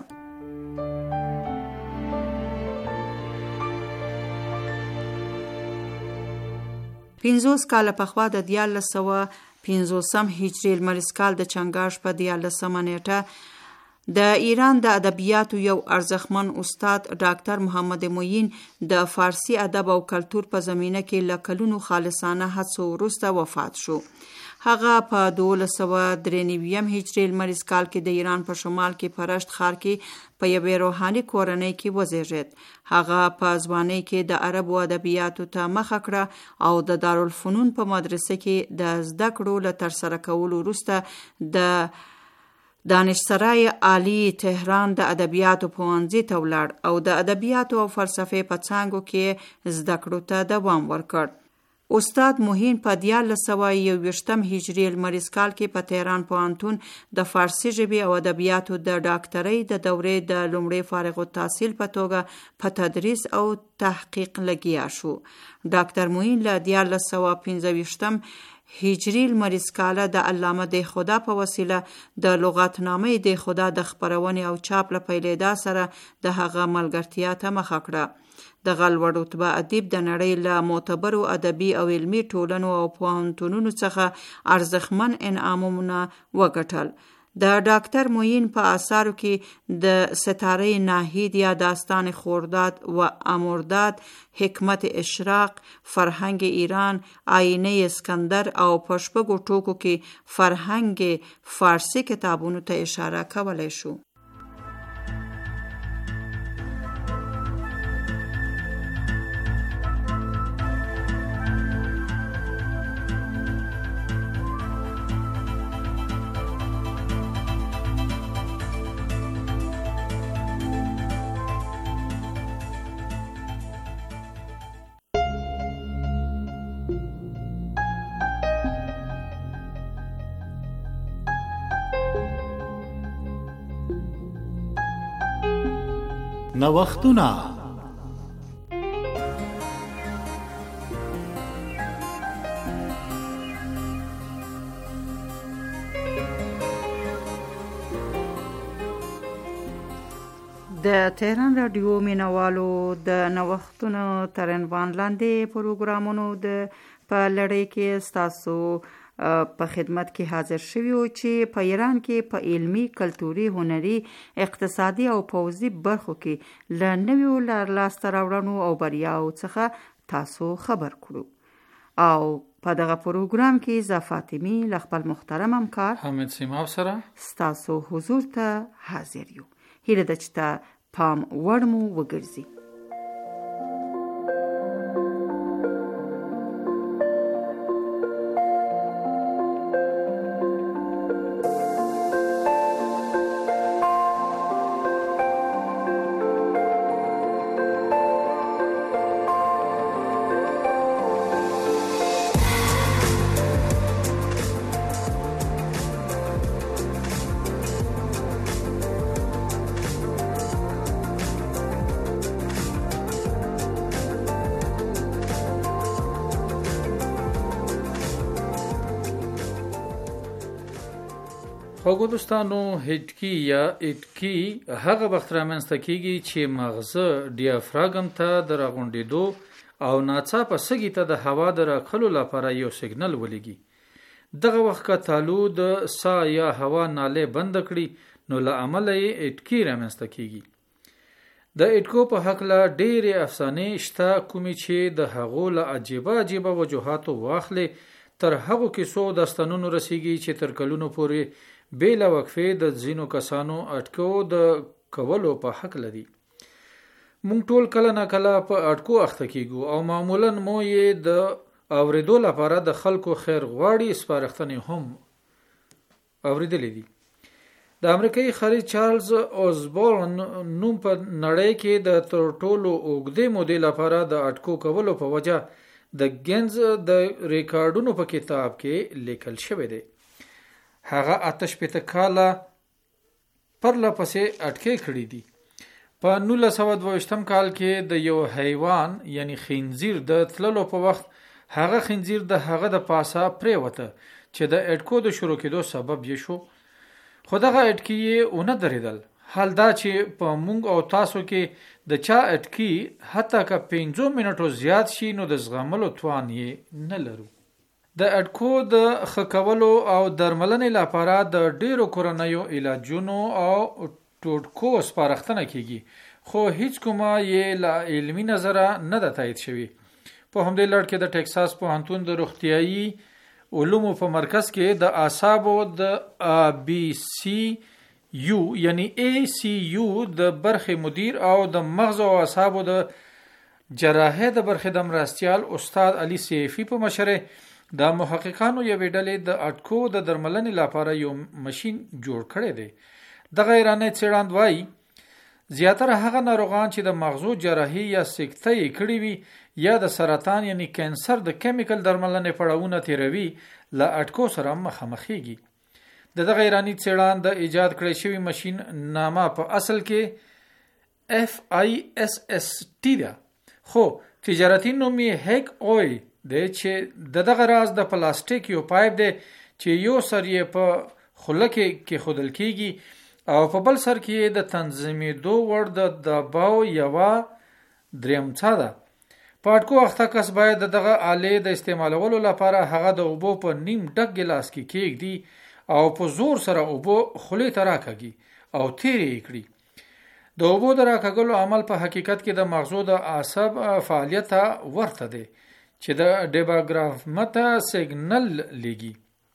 پنځوس کاله پخوا د دیارلس سوه پنځوسم هجري لمریز کال د چنګاښ په دیارلسمه نیټه د ایران د ادبیاتو یو ارزښتمن استاد ډاکټر محمد معین د فارسي ادب او کلتور په زمینه کې له کلونو خالصانه هڅو وروسته وفات شو. هغه په دولس سوه درې نوېم هجري لمریز کال کې د ایران په شمال کې په رشت ښار کې په یوې روحاني کورنۍ کې وزیږید. هغه په ځوانۍ کې د عربو ادبیاتو ته مخه کړه او د دارالفنون په مدرسه کې د زده کړو له ترسره کولو وروسته د دانشسرای عالی تهران د ادبیاتو پوهنځي ته ولاړ او د ادبیاتو او فلسفې په څانګو کې زده کړو ته دوام ورکړ. استاد معین په دیارلس سوه یوویشتم هجري لمریز کال کې په تهران پوهنتون د فارسي ژبې او ادبیاتو د ډاکټرۍ د دورې د لومړي فارغ التحصیل په توګه په تدریس او تحقیق لګیا شو. ډاکټر معین له دیارلس سوه پنځه ویشتم هجری لمریز کاله د علامه دی خدا په وسیله د لغتنامې دی خدا د خپرونې او چاپ له پیلېدا سره د هغه ملګرتیا ته مخه کړه. د غلوړ رتبه ادیب د نړۍ له معتبرو ادبي او علمي ټولنو او پوهنتونونو څخه ارزښتمن انعامونه وګټل. د ډاکټر معین په آثارو کې د ستاره ناهید یا داستان خورداد و امرداد، حکمت اشراق، فرهنگ ایران، آینه اسکندر او په شپږو ټوکو کې فرهنگ فارسی کتابونو ته اشاره کولی شو. نوښتونه. د تهران رادیو مینوالو د نوښتونو تر عنوان لاندې پروګرامونو د په لړۍ کې ستاسو په خدمت کې حاضر شوي وو چې په ایران کې په علمي، کلتوري، هنري، اقتصادي او پوځي برخو کې له نویو لاسته راوړنو او بریاو څخه تاسو خبر کړو. او په دغه پروګرام کې زه فاطمی له خپل محترم همکار حامد سیماو سره ستاسو حضور ته حاضر یو. هیله ده چې ته پام وړ مو وګرځي. خوږو دوستانو، هډکی یا اټکی هغه وخت رامنځته کیږي چې مغزه ډیافراګم ته د راغونډېدو او ناڅاپه سږي ته د هوا د راکخلو لپاره یو سیګنل ولګي. دغه وخت که تالو د سا یا هوا ناله بند کړي نو له عمله یې اټکی رامنځته کیږي. د اټکو په هکله ډېرې افسانې شته کومې چې د هغو له عجیبه عجیبه وجوهاتو واخلې تر هغو کیسو داستانونو رسیږي چې تر کلونو پورې بېله وقفې د ځینو کسانو اټکو د کولو په حق لري. مونږ ټول کله نه کله په اټکو اخته کیږو او معمولا مو یې د اورېدو لپاره د خلکو خیر غواړي سپارښتنې هم اورېدلې دي. د امریکایي خارج چارلز اوزبورن نوم په نړۍ کې د تر ټولو اوږدې مودې لپاره د اټکو کولو په وجه د ګینز د ریکارډونو په کتاب کې لیکل شوی دی. هغه آتش پته کاله پرله پسې اټکې کړې دي. په نولس سوه دوه ویشتم کال کې د یو حیوان یعنی خنزیر د تللو په وخت هغه خنزیر د هغه د پاسه پریوته چې د اټکو د شروع کېدو سبب یې شو. خو دغه اټکې یې ونه درېدل. حال دا چې په مونږ او تاسو کې د چا اټکې حتی که پنځو منټو زیات شي نو د زغملو توان یې نه لرو. د اټکو د ښه کولو او درملنې لپاره د ډیرو کورنیو علاجونو او ټوټکو سپارښتنه کیږي، خو هیڅ کومه یې له علمي نظره نه ده تایید شوې. په همدې لړ کې د ټکساس پوهنتون د روغتیايي علومو په مرکز کې د اعصابو د بی سی یو یعنی ای سی یو د برخې مدیر او د مغز او اعصابو د جراحۍ د برخې د مرستیال استاد علي سیفی په مشره د محققانو یوې ډلې د اټکو د درملنې لپاره یو ماشين جوړ کړی دی. دغه ایرانی څېړند وایي زیاتره هغه ناروغان چې د مغزو جراحي یا سکته یې کړې وي یا د سرطان یعنی کینسر د کیمیکل درملنې پړاوونه تیروي له اټکو سره مخامخېږي. د دغه ایرانی څېړند د ایجاد کړی شوی ماشين نامه په اصل کې اف آی اس اس ټی ده، خو تجارتي نوم یې هیک اوی دی چې د دغه راز د پلاستیک یو پایپ دی چې یو سر یې په خوله کې کېښودل کېږي او په بل سر کې د تنظیمېدو وړ د دباو یوه درېمڅه ده. په اټکو اخته کس باید دغه آلې د استعمالولو لپاره هغه د اوبو په نیم ډک ګلاس کې کېږدي او په زور سره اوبو خولې ته راکاږي او تیرې یې کړي. د اوبو د راکاږلو عمل په حقیقت کې د مغزو د عصب فعالیت ته ورته دی چې د ډیباګرافمته سیګنل لیږي.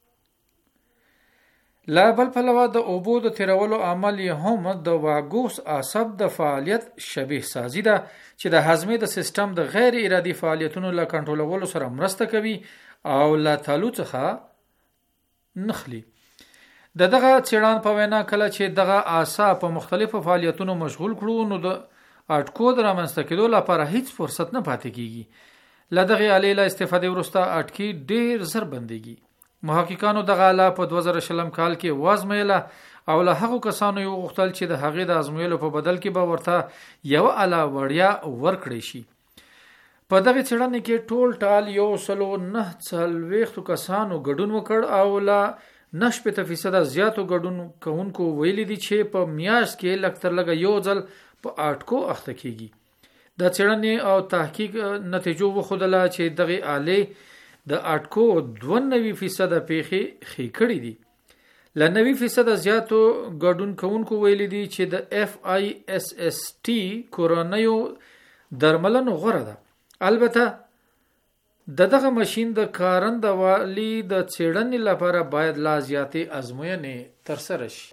لا بل پلوه د اوبو د تیرولو عمل یې هم د واګوس عصب د فعالیت شبیه سازی ده چې د هضمي د سیستم د غیر ارادي فعالیتونو له کنټرولولو سره مرسته کوي او له تالو څخه نخلي. د دغه څېړان په وینا کله چې دغه اعصاب په مختلفو فعالیتونو مشغول کړو نو د اټکو د رامنځته کېدو لپاره هیڅ فرصت نه پاتې کیږي. له دغه آلې له استفادې وروسته اټکي ډیر زر بندېږي. محققانو دغه آله په دوه زره شلم کال کې وازمویله او له هغو کسانو یې وغوښتل چې د هغې د ازمویلو په بدل کې به ورته یوه آله وړیا ورکړی شي. په دغه څېړنې کې ټول ټال یو سلو نه څلوېښتو کسانو ګډون وکړ او له نه شپېته فیصده زیاتو ګډون کوونکو ویلي دي چې په میاشت کې لږ تر لږه یو ځل په اټکو اخته کیږي. د څېړنې او تحقیق نتیجو وښودله چې دغې آلې د اټکو دوه نوي فیصده پیښې ښې کړي دي. له نوي فیصده زیاتو ګډون کوونکو ویلي دي چې د اف آی اس اس ټي کورنیو درملنو غوره ده. البته د دغه ماشین د کارنده والي د څېړنې لپاره باید لا زیاتې ازموینې ترسره شي.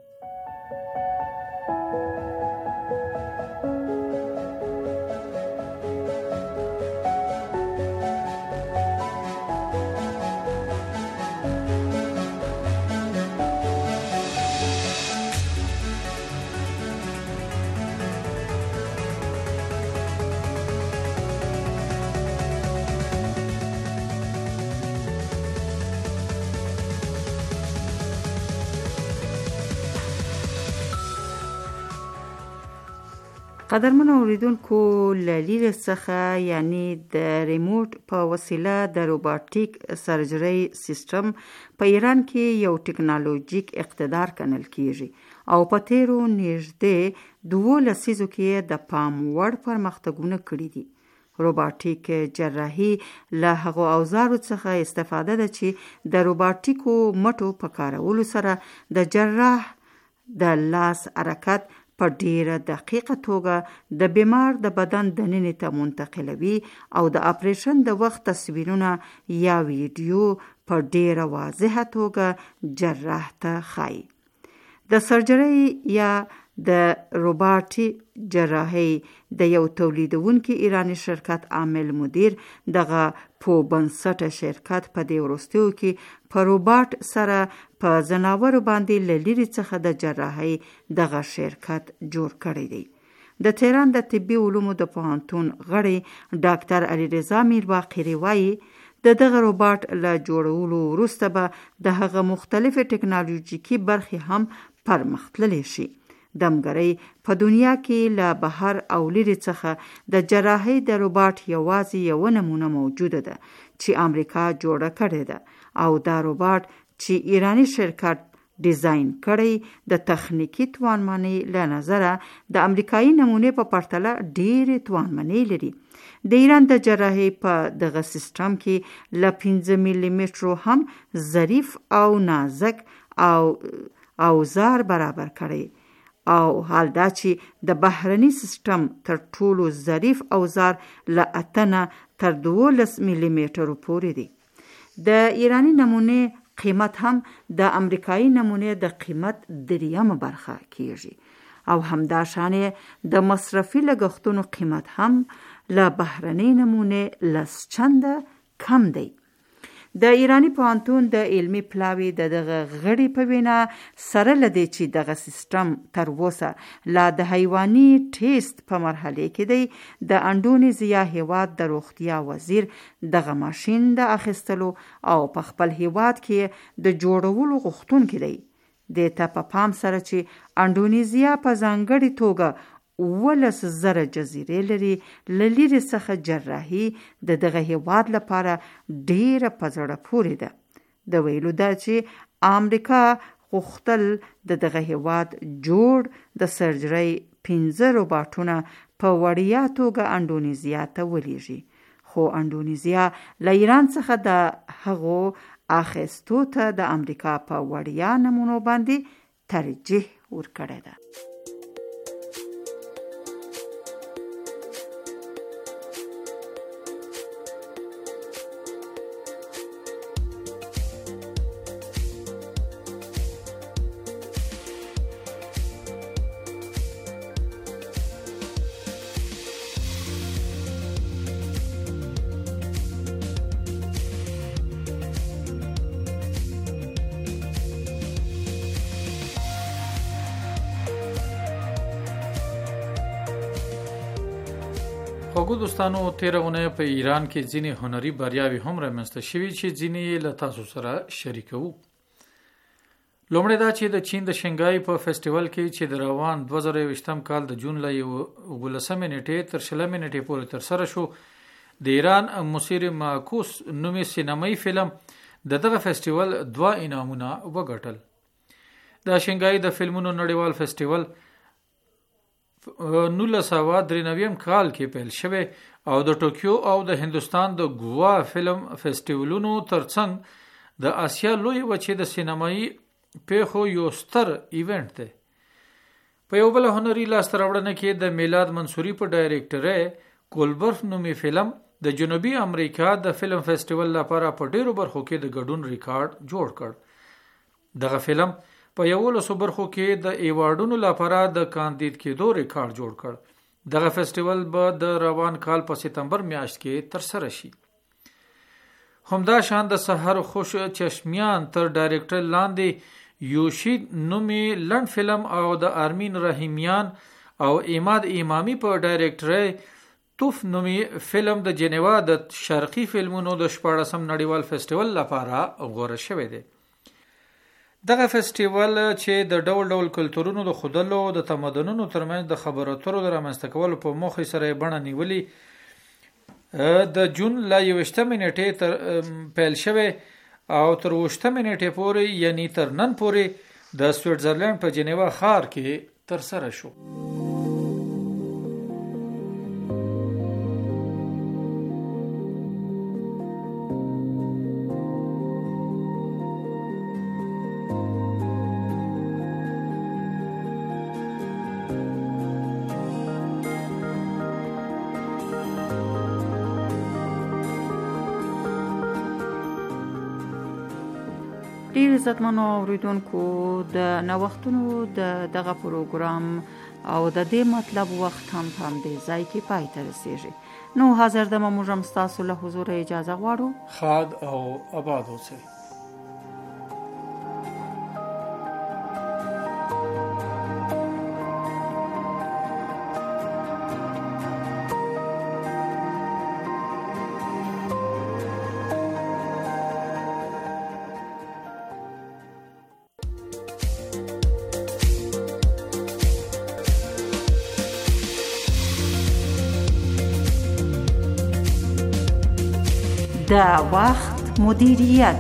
قدرمن اوریدونکو له لیرې څخه یعنی د ریموټ په وسیله د روباټیک سرجرۍ سیستم په ایران کې یو ټکنالوژیک اقتدار ګڼل کیږي او په تیرو نږدې دوو لسیزو کې د پام وړ پرمختګونه کړي دي. روباټیک جراحي له هغو اوزارو څخه استفاده ده چې د روباټیکو مټو په کارولو سره د جراح د لاس حرکت په ډیره دقیقه توګه د بیمار د بدن دننه ته منتقلوي او د اپریشن د وخت تصویرونه یا ویډیو په ډیره واضحه توګه جراح ته ښایي. د سرجرۍ یا د روباټي جراحي د یو تولیدونکي ایرانی شرکت عامل مدیر دغه په بنسټه شرکت په دې وروستیو کې په روباټ سره په ځناورو باندې له لرې څخه د جراحي دغه شرکت جوړ کړی دی. د تهران د طبي علومو د پوهنتون غړی ډاکټر علیرضا میرباقري وایي د دغه روباټ له جوړولو وروسته به د هغه مختلفې ټکنالوژیکي برخې هم پرمختللی شي. دمګرۍ په دنیا کې له بهر او لرې څخه د جراحۍ د روباټ یوازې یو نمونه موجوده ده چې امریکا جوړه کړې ده او دا روباټ چې ایرانی شرکت ډیزاین کړی د تخنیکی توانمنۍ له نظره د امریکایي نمونې په پرتله ډېرې توانمنۍ لري. د ایران د جراحۍ په دغه سیستم کې له پنځه ملي مترو هم ظریف او نازک او اوزار برابر کړي او حال دا چې د بهرني سیستم تر ټولو ظریف اوزار له اتنه تر دولس ملي مترو پورې دي. د ایرانی نمونې قیمت هم د امریکایي نمونې د قیمت دریمه برخه کیږي او همدا شانې د مصرفي لګښتونو قیمت هم له بهرني نمونې لس چنده کم دی. د ایرانی پوهنتون د علمي پلاوي د دغه غړي په وینا سره لدی چې دغه سیستم تر اوسه لا د حیواني ټیسټ په مرحله کې دی. د اندونیزیا هیواد د روغتیا وزیر دغه ماشین د اخیستلو او په خپل هیواد کې د جوړولو غوښتونکی دی. د ته په پام سره چې اندونیزیا په ځانګړي توګه ولس زره جزیرې لري. له لرې څخه جراحي د دغه هیواد لپاره ډیره په زړه پورې ده. د ویلو ده چې امریکا غوښتل د دغه هیواد جوړ د سرجرۍ پنځه روباټونه په وړیا توګه اندونیزیا ته ولیږي، خو اندونیزیا له ایران څخه د هغو اخیستو ته د امریکا په وړیا نمونو باندې ترجیح ورکړی ده. خوږو دوستانو، تیره اونۍ په ایران کې ځینې هنري بریاوې هم رامنځته شوي چې ځینې یې له تاسو سره شریکوو. لومړی دا چې د چین د شنګای په فیسټیوال کې چې د روان دوه زره یوویشتم کال د جون له یولسمې نیټې تر شلمې نیټې پورې ترسره شو، د ایران موسیر معکوس نومي سینمایي فلم د دغه فیسټیوال دوه انعامونه وګټل. د شنګای د فلمونو نړیوال فیسټیوال نولس سوه درې نوي کال کې پیل شوی او د ټوکیو او د هندوستان د ګوا فلم فیسټیوالونو ترڅنګ د آسیا لوی وچې د سینمایي پیښو یو ستر ایونت دی. په یو بل هنري لاسته راوړنه کې د میلاد منصوري په ډایرکټرۍ کولبرف نومي فلم د جنوبي امریکا د فلم فیسټیوال لپاره په ډیرو برخو کې د ګډون ریکارډ جوړ کړ. دغه فلم په یولسو برخو کې د ایوارډونو لپاره د کاندید کېدو ریکارډ جوړ کړ. دغه فیسټیوال به د روان کال په سپتمبر میاشت کې ترسره شي. همدا شان د سحر خوش چشمیان تر ډایرکټر لاندې یوشید نومي لنډ فلم او د آرمین رحیمیان او اماد امامی په ډایرکټرۍ توف نومي فلم د جنیوا د شرقي فلمونو د شپاړسم نړیوال فیسټیوال لپاره غوړه شوی دی. دغه فیسټیوال چې د ډول ډول کلتورونو د خودلو د تمدنونو ترمنځ د خبرو اترو د رامنځته کولو په موخې سره بڼه نیولي د جون له یوویشتمې نیټې تر پیل شوی او تر اوویشتمې نیټې پورې یعنی تر نن پورې د سویټزرلند په جنیوا ښار کې ترسره شو. ډیر عزتمنو اوریدونکو، د نوښتونو د دغه پروګرام او د دې مطلب وخت هم په همدې ځای کې پای ته رسیږي. نو حاضر دمه موږ هم ستاسو له حضوره اجازه غواړو. ښاد او آباد اوسئ. د وخت مدیریت.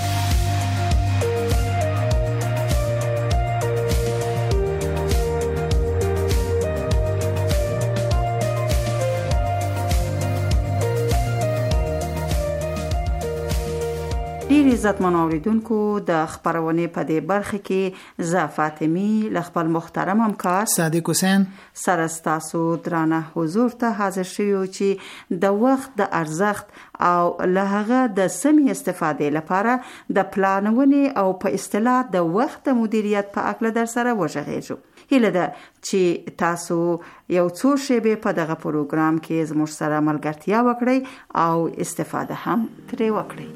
ډیر عزتمن اوریدونکو، د خبرونې په دې برخه کې ز فاطمی ل خپل محترم همکار صادق حسین سره ستاسو درانه حضور ته حاضر شوو چې د وخت د ارزښت او له هغه د سمې استفادې لپاره د پلانونې او په اصطلاح د وخت مدیریت په اړه در سره وژغېږو. هیله ده چې تاسو یو څو شیبې په دغه پروګرام کې زموږ سره ملګرتیا وکړئ او استفاده هم ترې وکړئ.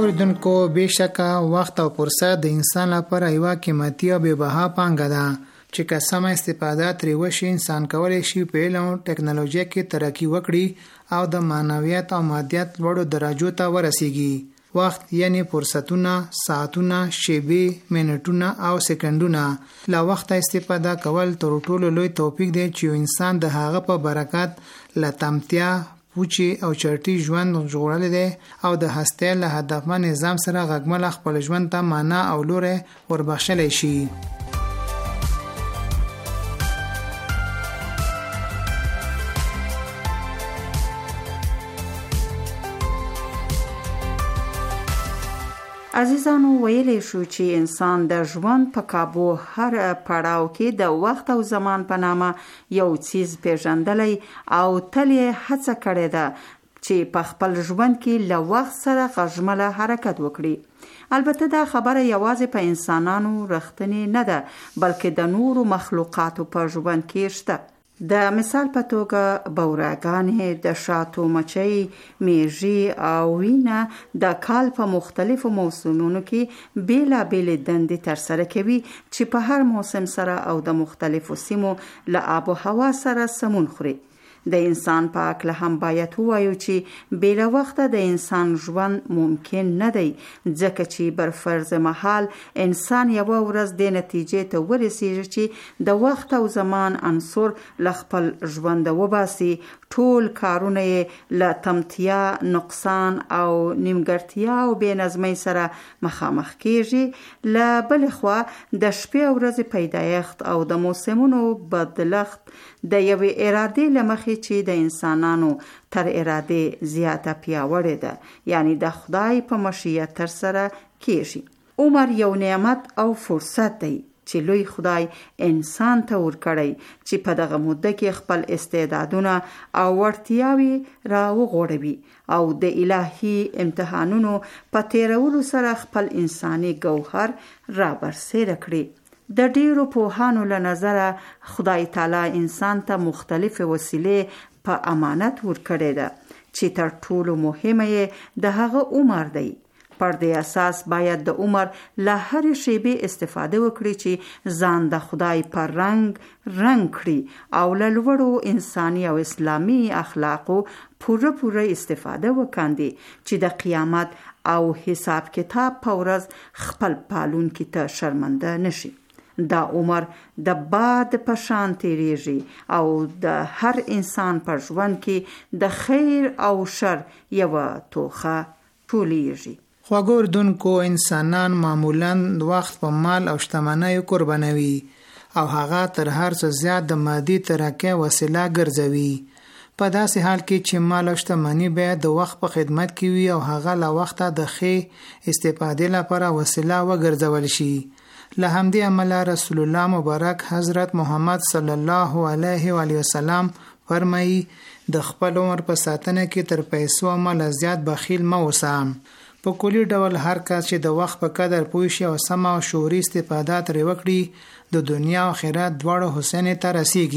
اوریدونکو، بشکه وخت او فرصت د انسان لپاره یو قیمتي او بې بها پانګه ده چې که سمه استفاده ترې وشي انسان کولی شي په علم او ټکنالوژي کې ترقي وکړي او د معنویت او مادیت لوړو درجو ته ورسیږي. وخت یعنی فرصتونه، ساعتونه، شیبې، منټونه او سکندونه له وخت استفاده کول تر ټولو لوی توفیق دی چې انسان د هغه په برکت له تمتیا، پوچی او چرتی ژوند جوړل دي او د هسته له هدفمن نظام سره غږمل خپل ژوند ته معنا او لوره وربخښل شي. عزیزانو ویلی شو چې انسان د ژوند په کابو هر پړاو کې د وخت او زمان په نامه یو څیز پیژندلی او تل یې هڅه کړې ده چې په خپل ژوند کې له وخت سره غږمله حرکت وکړي. البته دا خبره یوازې په انسانانو رښتینې نه ده بلکې د نورو مخلوقاتو په ژوند کې شته. د مثال په توګه بوراګانې، د شاتو مچۍ، میږي او وینه د کال په مختلفو موسمونو کې بیلا بیل دندې ترسره کوي چې په هر موسم سره او د مختلفو سیمو له آب و هوا سره سمون خوري. د انسان په اړه هم باید ووایو چې بلا وخته د انسان ژوند ممکن نه دی ځکه چې بر فرض محال انسان یو ورځ د نتیجې ته ورسیږي چې د وخت او زمان عنصر ل خپل ژوند وباسي. ټول کارونه یې له تمتیا، نقصان او نیمګړتیا او بې نظمۍ سره مخامخ کیږي. له بل خوا د شپې او ورځې پیدایښت او د موسمونو بدلښت د یوې ارادې له مخې چې د انسانانو تر اراده زیاته پیاوړې ده، یعنی د خدای په مشیت تر سره کیږي. عمر یو نعمت او فرصت دی چې لوی خدای انسان ته ورکړی چې په دغه مدته کې خپل استعدادونه او وړتیاوې را وغوړوي او د الهي امتحانونو په تیرولو سره خپل انساني ګوهر را برسېره کړي. د ډیرو پوهانو له نظره خدای تعالی انسان ته مختلف وسیلې په امانت ورکړي ده چې تر ټولو مهمه یې د هغه عمر دی. پر دې اساس باید د عمر له هرې شیبې استفاده وکړي چې ځان د خدای پر رنګ رنګ کړي او له لوړو انساني او اسلامي اخلاقو پوره پوره استفاده وکاندي چې د قیامت او حساب کتاب په ورځ خپل پالونکي ته شرمنده نشي. دا عمر د باد په شان تیریږي او د هر انسان په ژوند کې د خیر او شر یوه توخه ټولیږي. خواږه اردوونکو انسانان معمولاً وخت په مال او شتمنیو قربانوي او هغه تر هر څه زیات د مادي ترقۍ وسیله ګرځوي. په داسې حال کې چې مال او شتمني باید د وخت په خدمت کې وي او هغه له وخته د ښې استفادې لپاره وسیله وګرځول شي. له همدې امله رسول الله مبارک حضرت محمد صلی الله علیه و آله وسلم فرمایي د خپل عمر په ساتنه کې تر پیسو او مال زیات بخیل مه اوسه. په کلی ډول هر کس چې د وخت په قدر پوه شي او سمه او شعوري استفاده ترې وکړي د دنیا او آخرت دواړو حسینې ته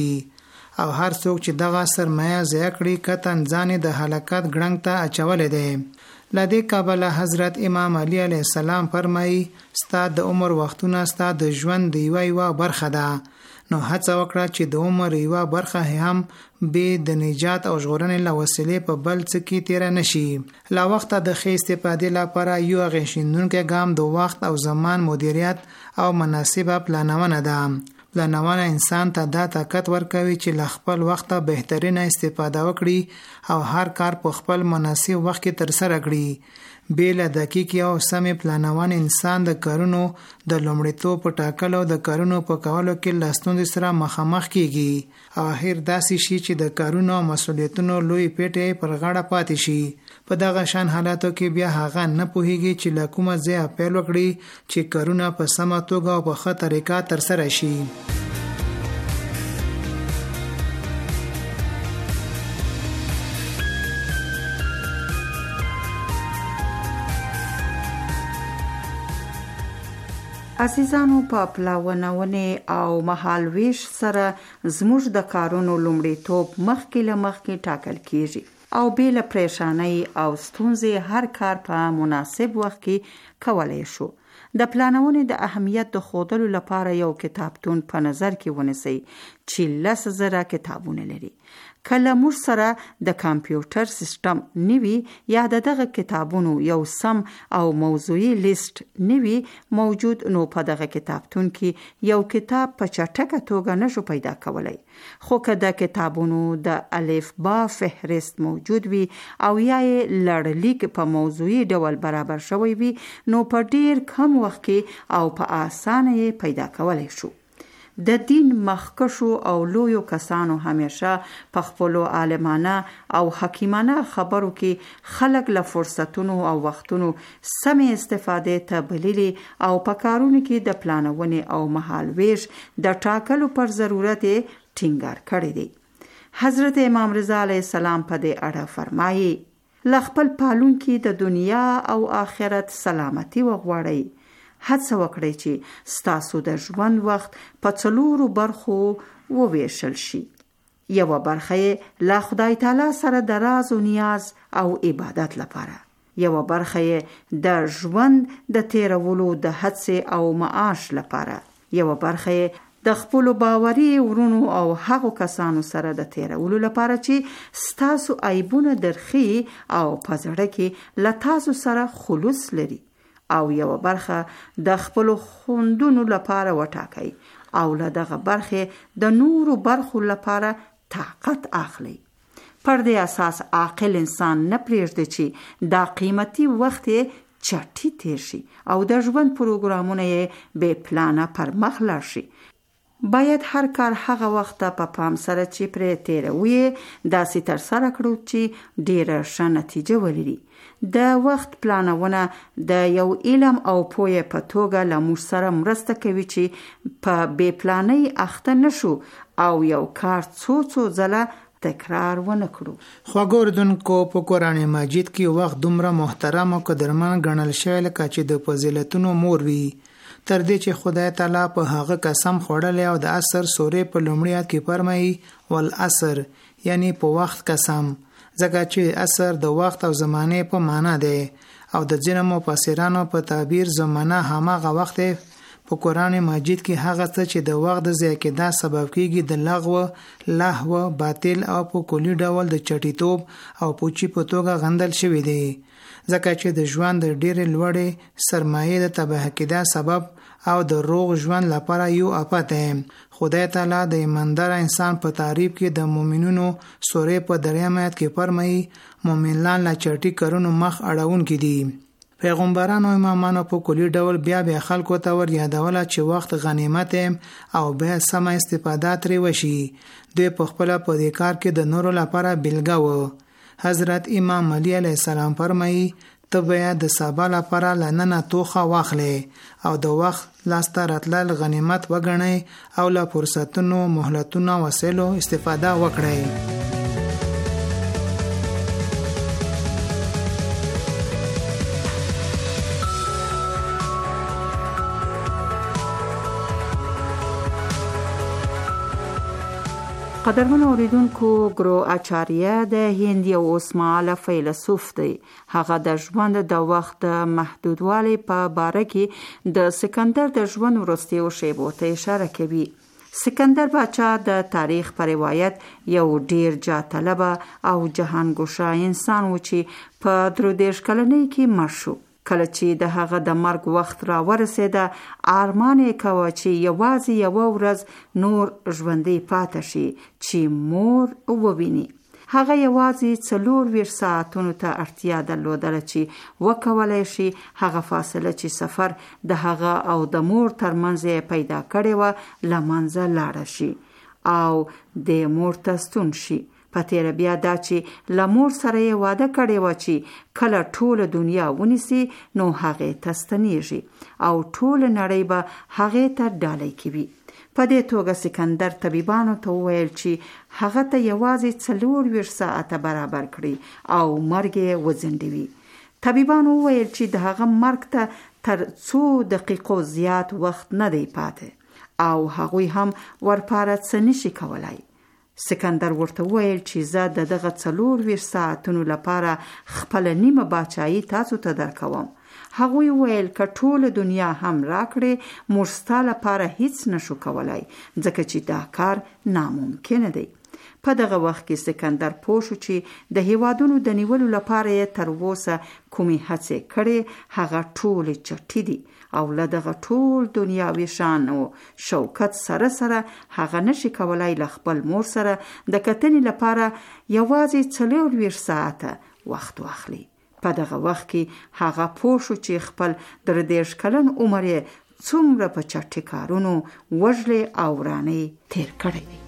رسیږي او هر څوک چې دغه سرمایه ضایع کړي قطعاً ځان د هلاکت ګړنګ ته اچولی دی. له دې کبله حضرت امام علی علیه السلام فرمایي ستا د عمر وختونه ستا د ژوند د یوه یوه برخه ده، نو هڅه وکړه چې د عمر یوه برخه هم به د نجات او ژغورنې له وسیلې په بل څه کې تیره نشي. له وخته د ښې استفادې لپاره یو اغېزمنونکی ګام د وخت او زمان مدیریت او مناسبه پلانونه ده. پلانونه انسان ته دا طاقت ورکوي چې له خپل وخته بهترینه استفاده وکړي او هر کار په خپل مناسب وخت کې ترسره کړي. بېله دقیقې او سمې پلانونه انسان د کارونو د لومړیتوب په ټاکلو د کارونو په کولو کې له ستونزې سره مخامخ کیږي او اخر داسې شي چې د کارونو او مسؤلیتونو لوی پیټی پر غاړه پاتې شي. په دغه شان حالاتو کې بیا هغه نه پوهیږي چې له کومه ځایه پیل وکړي چې کارونه په سمه توګه او په ښه طریقه ترسره شي. عزیزانو په پلاونونې او مهال ویش سره زموږ د کارونو لومړیتوب مخکې له مخکې ټاکل کیږي او بې له پریشانۍ او ستونزې هر کار په مناسب وخت کې کولی شو. د پلانونې د اهمیت د ښودلو لپاره یو کتابتون په نظر کې ونیسئ چې لس زره کتابونه لري. کله موږ سره د کمپیوټر سیستم نوي یا د دغه کتابونو یو سم او موضوعي لیست نوي موجود، نو په دغه کتابتون کې یو کتاب په چټکه توګه نشو پیدا کولای. خو که د کتابونو د الف با فهرست موجود وي او یا یې لړلیک په موضوعي ډول برابر شوی وي، نو په ډیر کم وخت کې او په اسانه یې پیدا کولای شو. د دین مخکشو او لویو کسانو همیشه په خپلو عالمانه او حکیمانه خبرو کې خلک له فرصتونو او وختونو سمې استفاده ته بللي او په کارونو کې د پلانونې او مهالویش د ټاکلو پر ضرورت ټینګار کړی دی. حضرت امام رضا علیه السلام په دې اړه فرمایي: له خپل پالونکي د دنیا او آخرت سلامتی وغواړئ. هڅه وکړئ چې ستاسو د ژوند وخت په څلورو برخو وویشل شي. یوه برخه یې له خدای تعالی سره د راز و نیاز او عبادت لپاره، یوه برخه یې د ژوند د تیرولو د هڅې او معاش لپاره، یوه برخه یې د خپلو باوري ورونو او هغو کسانو سره د تیرولو لپاره چې ستاسو عیبونه درخي او په زړه کې له تاسو سره خلوص لري، او یو برخه د خپل خوندونو لپاره وټاکئ او له دغه برخه د نورو برخو لپاره طاقت اخلي. پر دې اساس عاقل انسان نه پرېږدي چې دا قیمتي وخت چټي تیر شي او د ژوند پروګرامونه یې بې پلانه پر مخ لاړ شي. باید هر کار هغه وخت په پام سره چې پرې تیروي داسې ترسره کړو چې ډیره ښه نتیجه ولري. د وخت پلانونه د یو علم او پوهې په توګه له موږ سره مرسته کوي چې په بې پلانۍ اخته نشو او یو کار څو څو ځله تکرار ونه کړو. خواږه اردوونکو، په قرآن مجید کې وخت دومره محترم او قدرمن ګڼل شوی لکه چې د فضیلتونو مور وي، تر دې چې خدای تعالی په هغه قسم خوړلی او د عصر سورې په لومړي آیت کې فرمایي والعصر، یعنی په وخت قسم، ځکه چې عصر د وخت او زمانه په معنا دی او د ځینو مفسرانو په تعبیر زمانه هماغه وخت دی. په قرآن مجید کې هغه څه چې د وخت د ضایع کېدا سبب کیږي د لغو، لهو، باطل او په کلی ډول د چټیتوب او پوچی په توګه غندل شوی دی، ځکه چې د ژوند د ډېرې لوړې سرمایې د تباه کېدا سبب او د روغ ژوند لپاره یو آفت دی. خدای تعالی د ایماندار انسان په تعریف کې د مؤمنونو سورې په دریم آیت کې فرمایي مؤمنان لا چټي کارونو مخ اړون کې دي. پیغمبرانو او امامانو په کلی ډول بیا بیا خلکو ته ور یادوله چې وخت غنیمت او به سم استفاده ترې وشي. دوی په خپل په دې کار کې د نورو لپاره بیلګه و. حضرت امام علی علیه السلام فرمایي ته باید د سبا لپاره لننه توخه واخلې او د وخت لاسته راتلل غنیمت وګڼئ او له فرصتونو، مهلتونو، وسیلو استفاده وکړئ. قدرمن اوریدونکو، ګرو اچاریا د هند یو اوسمهاله فیلسوف دی. هغه د ژوند د وخت د محدودوالي په باره کې د سکندر د ژوند وروستیو شیبو ته اشاره کوي. سکندر باچا د تاریخ په روایت یو ډیر جاطلبه او جهانګوشه انسان و چې په درو دیرش کلنۍ کې مړ شو. کله چې د هغه د مرګ وخت را ورسېده، ارمان یې کاوه چې یوازې یوه ورځ نور ژوندی پاتې شي چې مور وویني. هغه یوازې څلور ویشت ساعتونو ته اړتیا درلودله چې وکولای شي هغه فاصله چې سفر د هغه او د مور ترمنځ یې پیدا کړې وه له منځه لاړه شي او د مور ته ستون شي. په تیره بیا دا چې له مور سره یې واده کړی و چې کله ټوله دنیا ونیسي نو هغې ته ستنیږي او ټوله نړۍ به هغې ته ډالۍ کوي. په دې توګه سکندر طبیبانو ته وویل چې هغه ته یوازې څلور ویشت ساعته برابر کړي او مرګ یې وځنډوي. طبیبانو وویل چې د هغه مرګ ته تر څو دقیقو زیات وخت نه دی پاتې او هغوی هم ورپاره څه نشي کولای. سکندر ورته وویل چې زه د دغه څلور ویشت ساعتونو لپاره خپله نیمه باچایي تاسو ته درکوم. هغوی ویل که ټول دنیا هم راکړې موږ ستا لپاره هیڅ نشو کولای ځکه چې دا کار ناممکن دی. په دغه وخت کې سکندر پوه شو چې د هیوادونو د نیولو لپاره یې تر اوسه کومې هڅې کړې هغه ټولې چټي دي او له دغه ټول دنیاوي شان او شوکت سره سره هغه نشي کولای له خپل مور سره د کتنې لپاره یوازې څلورویشت ساعته وخت واخلي. په دغه وخت کې هغه پوه شو چې خپل درې دېرش کلن عمر یې څومره په چټي کارونو وژلې او ورانې تیر کړی دی.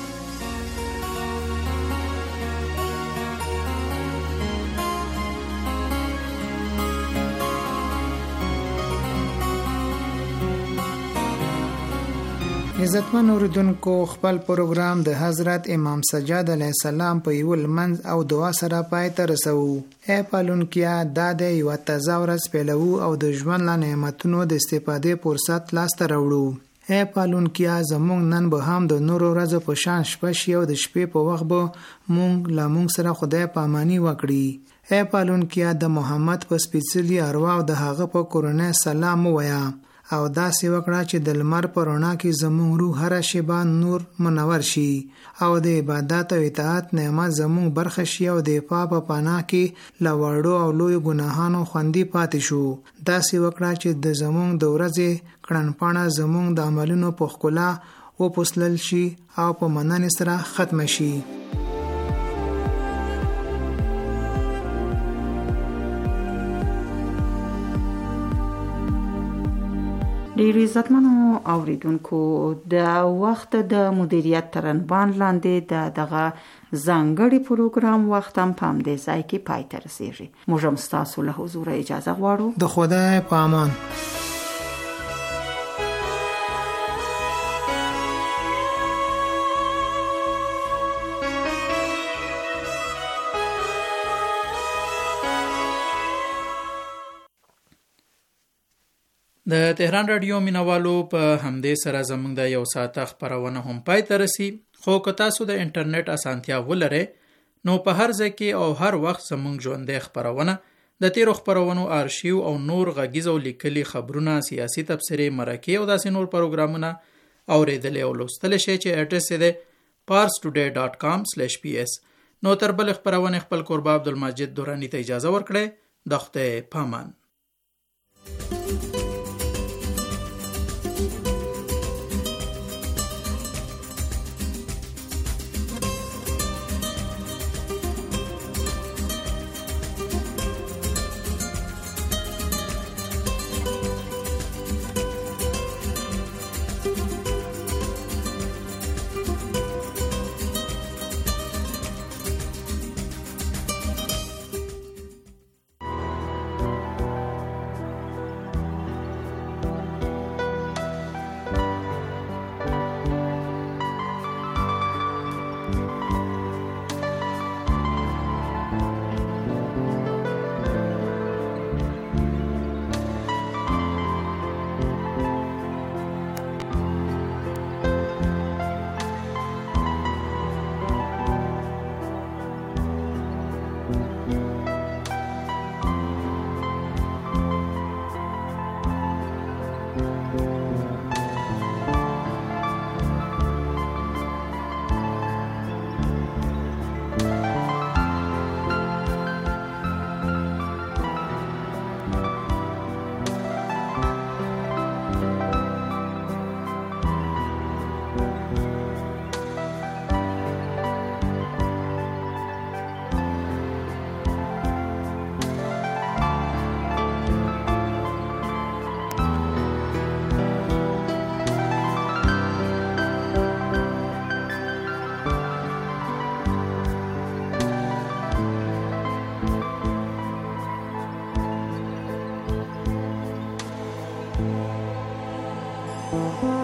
عزتمن اوریدونکو، خپل پروګرام د حضرت امام سجاد علیه السلام په یو لمنځ او دعا سره پای ته رسوو. اے پالونکیا، دا د یو تازه ورځ پیلوو او د ژوند له نعمتونو د استفادې فرصت لاسته راوړو. اے پالونکیا، زمونږ نن به هم د نورو ورځو په شان شپه شي او د شپې په وخت به مونږ له مونږ سره خدای پاماني وکړي. اے پالونکیا، د محمد په سپېڅلي ارواح او د هغه په کورنۍ سلام ووایه او داسې وکړه چې د لمر په رڼا کې زموږ روح هره شیبه نور منور شي او د عبادت او اطاعت نعمت زموږ برخه شي او د پاپ په پناه کې له وړو او لوی ګناهانو خوندي پاتې شو. داسې وکړه چې د زموږ د ورځې کړنپاڼه زموږ د عملونو په ښکلا وپوسلل شي او په مننې سره ختم شي. ډیرو عزتمنو اوریدونکو، د وخت د مدیریت تر عنوان لاندې د دغه ځانګړي پروګرام وخت هم په همدې ځای کې پای ته رسیږي. موږ هم ستاسو له حضوره اجازه غواړو. د خدای په امان. د تهران رادیو مینوالو په همدې سره زموږ د یو ساعت خبرونه هم پای ته رسي. خو که تاسو د انټرنیټ اسانتیا ولرئ نو په هر ځای کې او هر وخت زموږ ژوندۍ خبرونه د تیرو خبرونو آرشیو او نور غږیز او لیکلي خبرونه، سیاسي تبصرې، مرکې او داسې نور پروګرامونه اوریدلی او لوستلی شئ چې اډرس یې دی پارس ټوډے ډاټ کام سلیش پی ایس. نو تر بلې خبرونې خپل کوربه عبدالمجید دورانی ته اجازه ورکړئ. د خدای پامان. Thank you.